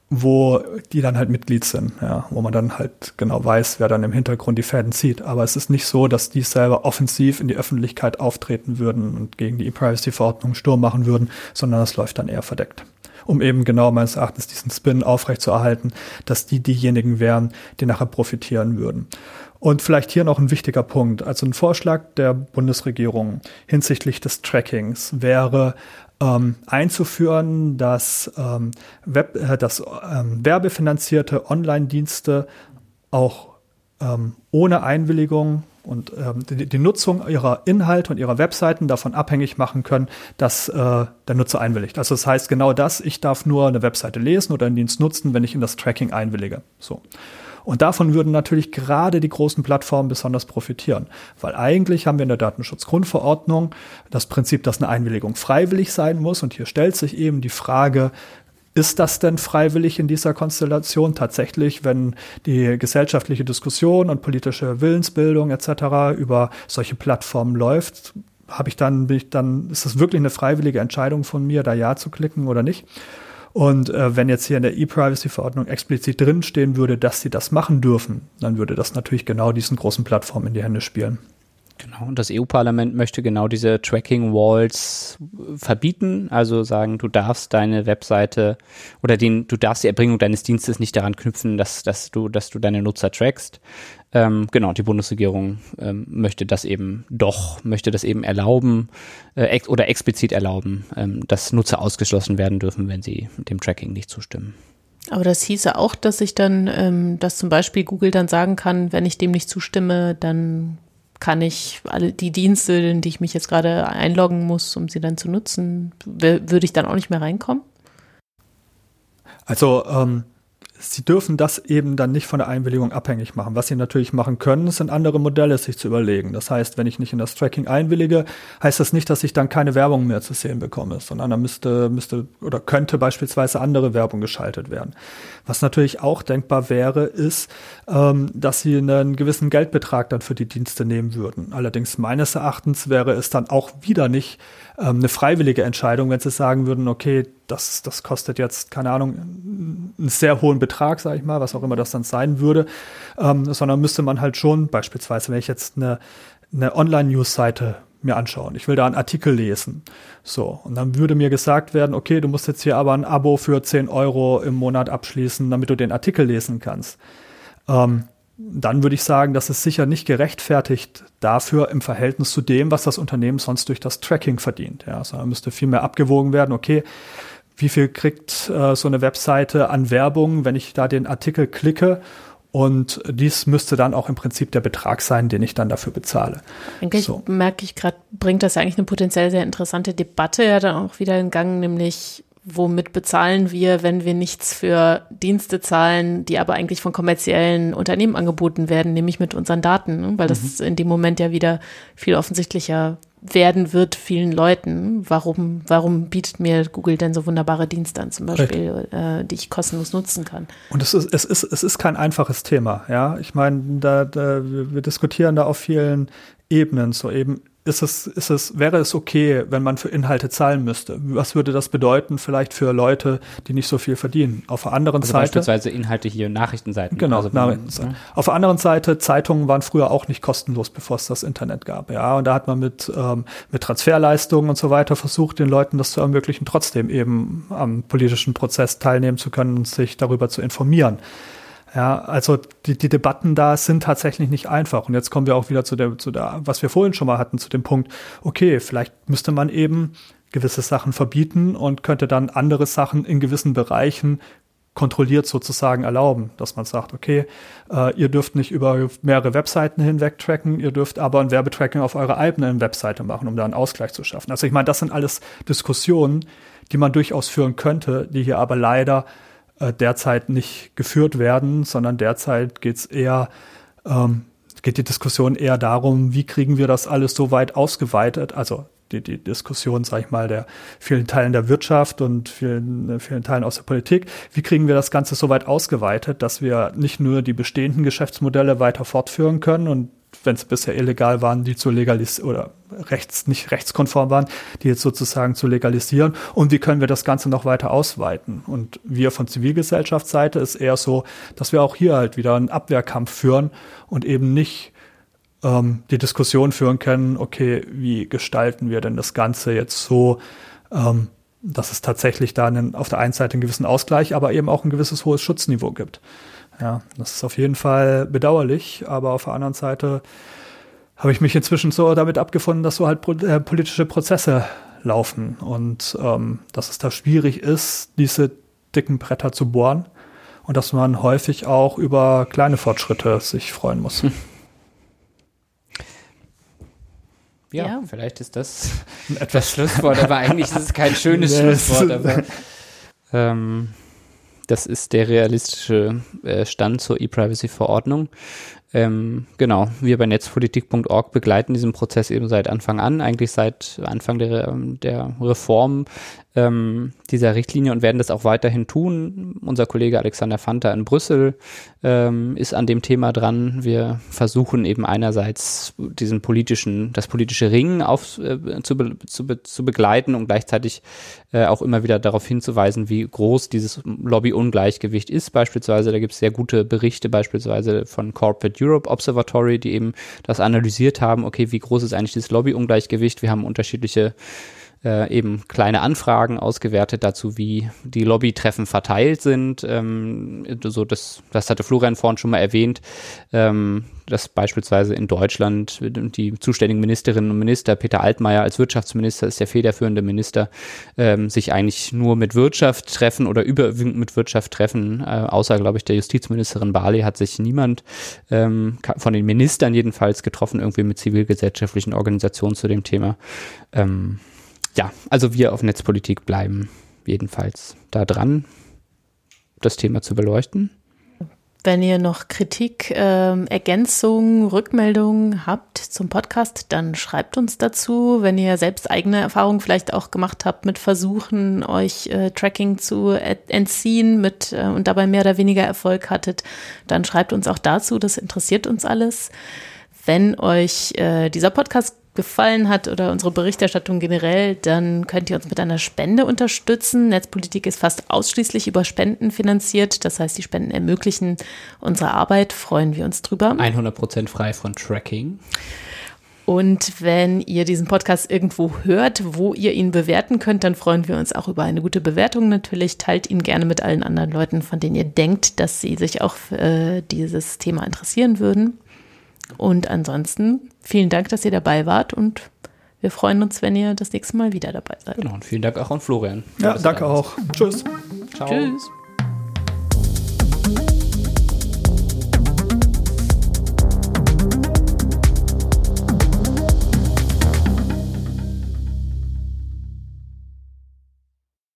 wo die dann halt Mitglied sind, ja, wo man dann halt genau weiß, wer dann im Hintergrund die Fäden zieht. Aber es ist nicht so, dass die selber offensiv in die Öffentlichkeit auftreten würden und gegen die E-Privacy-Verordnung Sturm machen würden, sondern das läuft dann eher verdeckt. Um eben genau meines Erachtens diesen Spin aufrechtzuerhalten, dass die diejenigen wären, die nachher profitieren würden. Und vielleicht hier noch ein wichtiger Punkt. Also ein Vorschlag der Bundesregierung hinsichtlich des Trackings wäre, ähm, einzuführen, dass, ähm, Web, äh, dass ähm, werbefinanzierte Online-Dienste auch ähm, ohne Einwilligung und ähm, die, die Nutzung ihrer Inhalte und ihrer Webseiten davon abhängig machen können, dass äh, der Nutzer einwilligt. Also das heißt genau das, ich darf nur eine Webseite lesen oder einen Dienst nutzen, wenn ich in das Tracking einwillige. So. Und davon würden natürlich gerade die großen Plattformen besonders profitieren, weil eigentlich haben wir in der Datenschutzgrundverordnung das Prinzip, dass eine Einwilligung freiwillig sein muss. Und hier stellt sich eben die Frage, ist das denn freiwillig in dieser Konstellation tatsächlich, wenn die gesellschaftliche Diskussion und politische Willensbildung et cetera über solche Plattformen läuft? Habe ich dann, bin ich dann, ist das wirklich eine freiwillige Entscheidung von mir, da Ja zu klicken oder nicht? Und äh, wenn jetzt hier in der E-Privacy-Verordnung explizit drinstehen würde, dass sie das machen dürfen, dann würde das natürlich genau diesen großen Plattformen in die Hände spielen. Genau, und das E U-Parlament möchte genau diese Tracking-Walls verbieten, also sagen, du darfst deine Webseite oder den, du darfst die Erbringung deines Dienstes nicht daran knüpfen, dass, dass du, dass du deine Nutzer trackst. Ähm, genau, die Bundesregierung ähm, möchte das eben doch, möchte das eben erlauben äh, ex- oder explizit erlauben, ähm, dass Nutzer ausgeschlossen werden dürfen, wenn sie dem Tracking nicht zustimmen. Aber das hieße auch, dass ich dann, ähm, dass zum Beispiel Google dann sagen kann, wenn ich dem nicht zustimme, dann kann ich alle die Dienste, in die ich mich jetzt gerade einloggen muss, um sie dann zu nutzen, w- würde ich dann auch nicht mehr reinkommen? Also ähm, sie dürfen das eben dann nicht von der Einwilligung abhängig machen. Was sie natürlich machen können, sind andere Modelle sich zu überlegen. Das heißt, wenn ich nicht in das Tracking einwillige, heißt das nicht, dass ich dann keine Werbung mehr zu sehen bekomme, sondern da müsste, müsste oder könnte beispielsweise andere Werbung geschaltet werden. Was natürlich auch denkbar wäre, ist, ähm, dass sie einen gewissen Geldbetrag dann für die Dienste nehmen würden. Allerdings meines Erachtens wäre es dann auch wieder nicht ähm, eine freiwillige Entscheidung, wenn sie sagen würden, okay, das, das kostet jetzt, keine Ahnung, einen sehr hohen Betrag, sage ich mal, was auch immer das dann sein würde, ähm, sondern müsste man halt schon beispielsweise, wenn ich jetzt eine, eine Online-News-Seite mir anschauen, ich will da einen Artikel lesen, so, und dann würde mir gesagt werden, okay, du musst jetzt hier aber ein Abo für zehn Euro im Monat abschließen, damit du den Artikel lesen kannst. Ähm, dann würde ich sagen, das ist sicher nicht gerechtfertigt dafür im Verhältnis zu dem, was das Unternehmen sonst durch das Tracking verdient. Ja, sondern müsste viel mehr abgewogen werden, okay, wie viel kriegt äh, so eine Webseite an Werbung, wenn ich da den Artikel klicke? Und dies müsste dann auch im Prinzip der Betrag sein, den ich dann dafür bezahle. Eigentlich so. Merke ich gerade, bringt das ja eigentlich eine potenziell sehr interessante Debatte ja dann auch wieder in Gang, nämlich womit bezahlen wir, wenn wir nichts für Dienste zahlen, die aber eigentlich von kommerziellen Unternehmen angeboten werden, nämlich mit unseren Daten, ne? Weil das mhm. in dem Moment ja wieder viel offensichtlicher werden wird vielen Leuten. Warum, warum bietet mir Google denn so wunderbare Dienste an, zum Beispiel, äh, die ich kostenlos nutzen kann? Und es ist, es ist, es ist kein einfaches Thema, ja. Ich meine, da, da, wir, wir diskutieren da auf vielen Ebenen, so eben, ist es, ist es, wäre es okay, wenn man für Inhalte zahlen müsste? Was würde das bedeuten vielleicht für Leute, die nicht so viel verdienen? Auf der anderen also Seite. Beispielsweise Inhalte hier, Nachrichtenseiten. Genau, also, Nachrichtenseiten. Ja. Auf der anderen Seite, Zeitungen waren früher auch nicht kostenlos, bevor es das Internet gab. Ja, und da hat man mit, ähm, mit Transferleistungen und so weiter versucht, den Leuten das zu ermöglichen, trotzdem eben am politischen Prozess teilnehmen zu können und sich darüber zu informieren. Ja, also die, die Debatten da sind tatsächlich nicht einfach. Und jetzt kommen wir auch wieder zu der, zu der, was wir vorhin schon mal hatten, zu dem Punkt, okay, vielleicht müsste man eben gewisse Sachen verbieten und könnte dann andere Sachen in gewissen Bereichen kontrolliert sozusagen erlauben, dass man sagt, okay, äh, ihr dürft nicht über mehrere Webseiten hinweg tracken, ihr dürft aber ein Werbetracking auf eurer eigenen Webseite machen, um da einen Ausgleich zu schaffen. Also ich meine, das sind alles Diskussionen, die man durchaus führen könnte, die hier aber leider derzeit nicht geführt werden, sondern derzeit geht's eher, ähm, geht die Diskussion eher darum, wie kriegen wir das alles so weit ausgeweitet, also die, die Diskussion, sag ich mal, der vielen Teilen der Wirtschaft und vielen, vielen Teilen aus der Politik, wie kriegen wir das Ganze so weit ausgeweitet, dass wir nicht nur die bestehenden Geschäftsmodelle weiter fortführen können und wenn es bisher illegal waren, die zu legalisieren oder rechts, nicht rechtskonform waren, die jetzt sozusagen zu legalisieren. Und wie können wir das Ganze noch weiter ausweiten? Und wir von Zivilgesellschaftsseite ist eher so, dass wir auch hier halt wieder einen Abwehrkampf führen und eben nicht ähm, die Diskussion führen können, okay, wie gestalten wir denn das Ganze jetzt so, ähm, dass es tatsächlich da einen, auf der einen Seite einen gewissen Ausgleich, aber eben auch ein gewisses hohes Schutzniveau gibt. Ja, das ist auf jeden Fall bedauerlich, aber auf der anderen Seite habe ich mich inzwischen so damit abgefunden, dass so halt äh, politische Prozesse laufen und ähm, dass es da schwierig ist, diese dicken Bretter zu bohren und dass man häufig auch über kleine Fortschritte sich freuen muss. Hm. Ja, ja, vielleicht ist das ein etwas Schlusswort, aber eigentlich ist es kein schönes Schlusswort. Aber, ähm, das ist der realistische äh, Stand zur E-Privacy-Verordnung. Ähm, genau, wir bei netzpolitik punkt org begleiten diesen Prozess eben seit Anfang an, eigentlich seit Anfang der, der Reform ähm, dieser Richtlinie und werden das auch weiterhin tun. Unser Kollege Alexander Fanta in Brüssel ähm, ist an dem Thema dran. Wir versuchen eben einerseits diesen politischen, das politische Ringen auf, äh, zu, be, zu, be, zu begleiten und gleichzeitig äh, auch immer wieder darauf hinzuweisen, wie groß dieses Lobbyungleichgewicht ist. Beispielsweise, da gibt es sehr gute Berichte, beispielsweise von Corporate Europe Observatory, die eben das analysiert haben, okay, wie groß ist eigentlich dieses Lobbyungleichgewicht? Wir haben unterschiedliche Äh, eben kleine Anfragen ausgewertet dazu, wie die Lobbytreffen verteilt sind. Ähm, so das, das hatte Florian vorhin schon mal erwähnt, ähm, dass beispielsweise in Deutschland die zuständigen Ministerinnen und Minister, Peter Altmaier als Wirtschaftsminister ist der federführende Minister, ähm, sich eigentlich nur mit Wirtschaft treffen oder überwiegend mit Wirtschaft treffen. Äh, außer, glaube ich, der Justizministerin Barley hat sich niemand ähm, von den Ministern jedenfalls getroffen, irgendwie mit zivilgesellschaftlichen Organisationen zu dem Thema. Ähm, Ja, also wir auf Netzpolitik bleiben jedenfalls da dran. das Thema zu beleuchten. Wenn ihr noch Kritik, ähm, Ergänzungen, Rückmeldungen habt zum Podcast, dann schreibt uns dazu. Wenn ihr selbst eigene Erfahrungen vielleicht auch gemacht habt mit Versuchen, euch äh, Tracking zu äh, entziehen mit, äh, und dabei mehr oder weniger Erfolg hattet, dann schreibt uns auch dazu. Das interessiert uns alles. Wenn euch äh, dieser Podcast gefallen hat oder unsere Berichterstattung generell, dann könnt ihr uns mit einer Spende unterstützen. Netzpolitik ist fast ausschließlich über Spenden finanziert. Das heißt, die Spenden ermöglichen unsere Arbeit. Freuen wir uns drüber. hundert Prozent frei von Tracking. Und wenn ihr diesen Podcast irgendwo hört, wo ihr ihn bewerten könnt, dann freuen wir uns auch über eine gute Bewertung natürlich. Teilt ihn gerne mit allen anderen Leuten, von denen ihr denkt, dass sie sich auch für äh, dieses Thema interessieren würden. Und ansonsten vielen Dank, dass ihr dabei wart und wir freuen uns, wenn ihr das nächste Mal wieder dabei seid. Genau, und vielen Dank auch an Florian. Ja, danke auch. Tschüss. Ciao. Tschüss.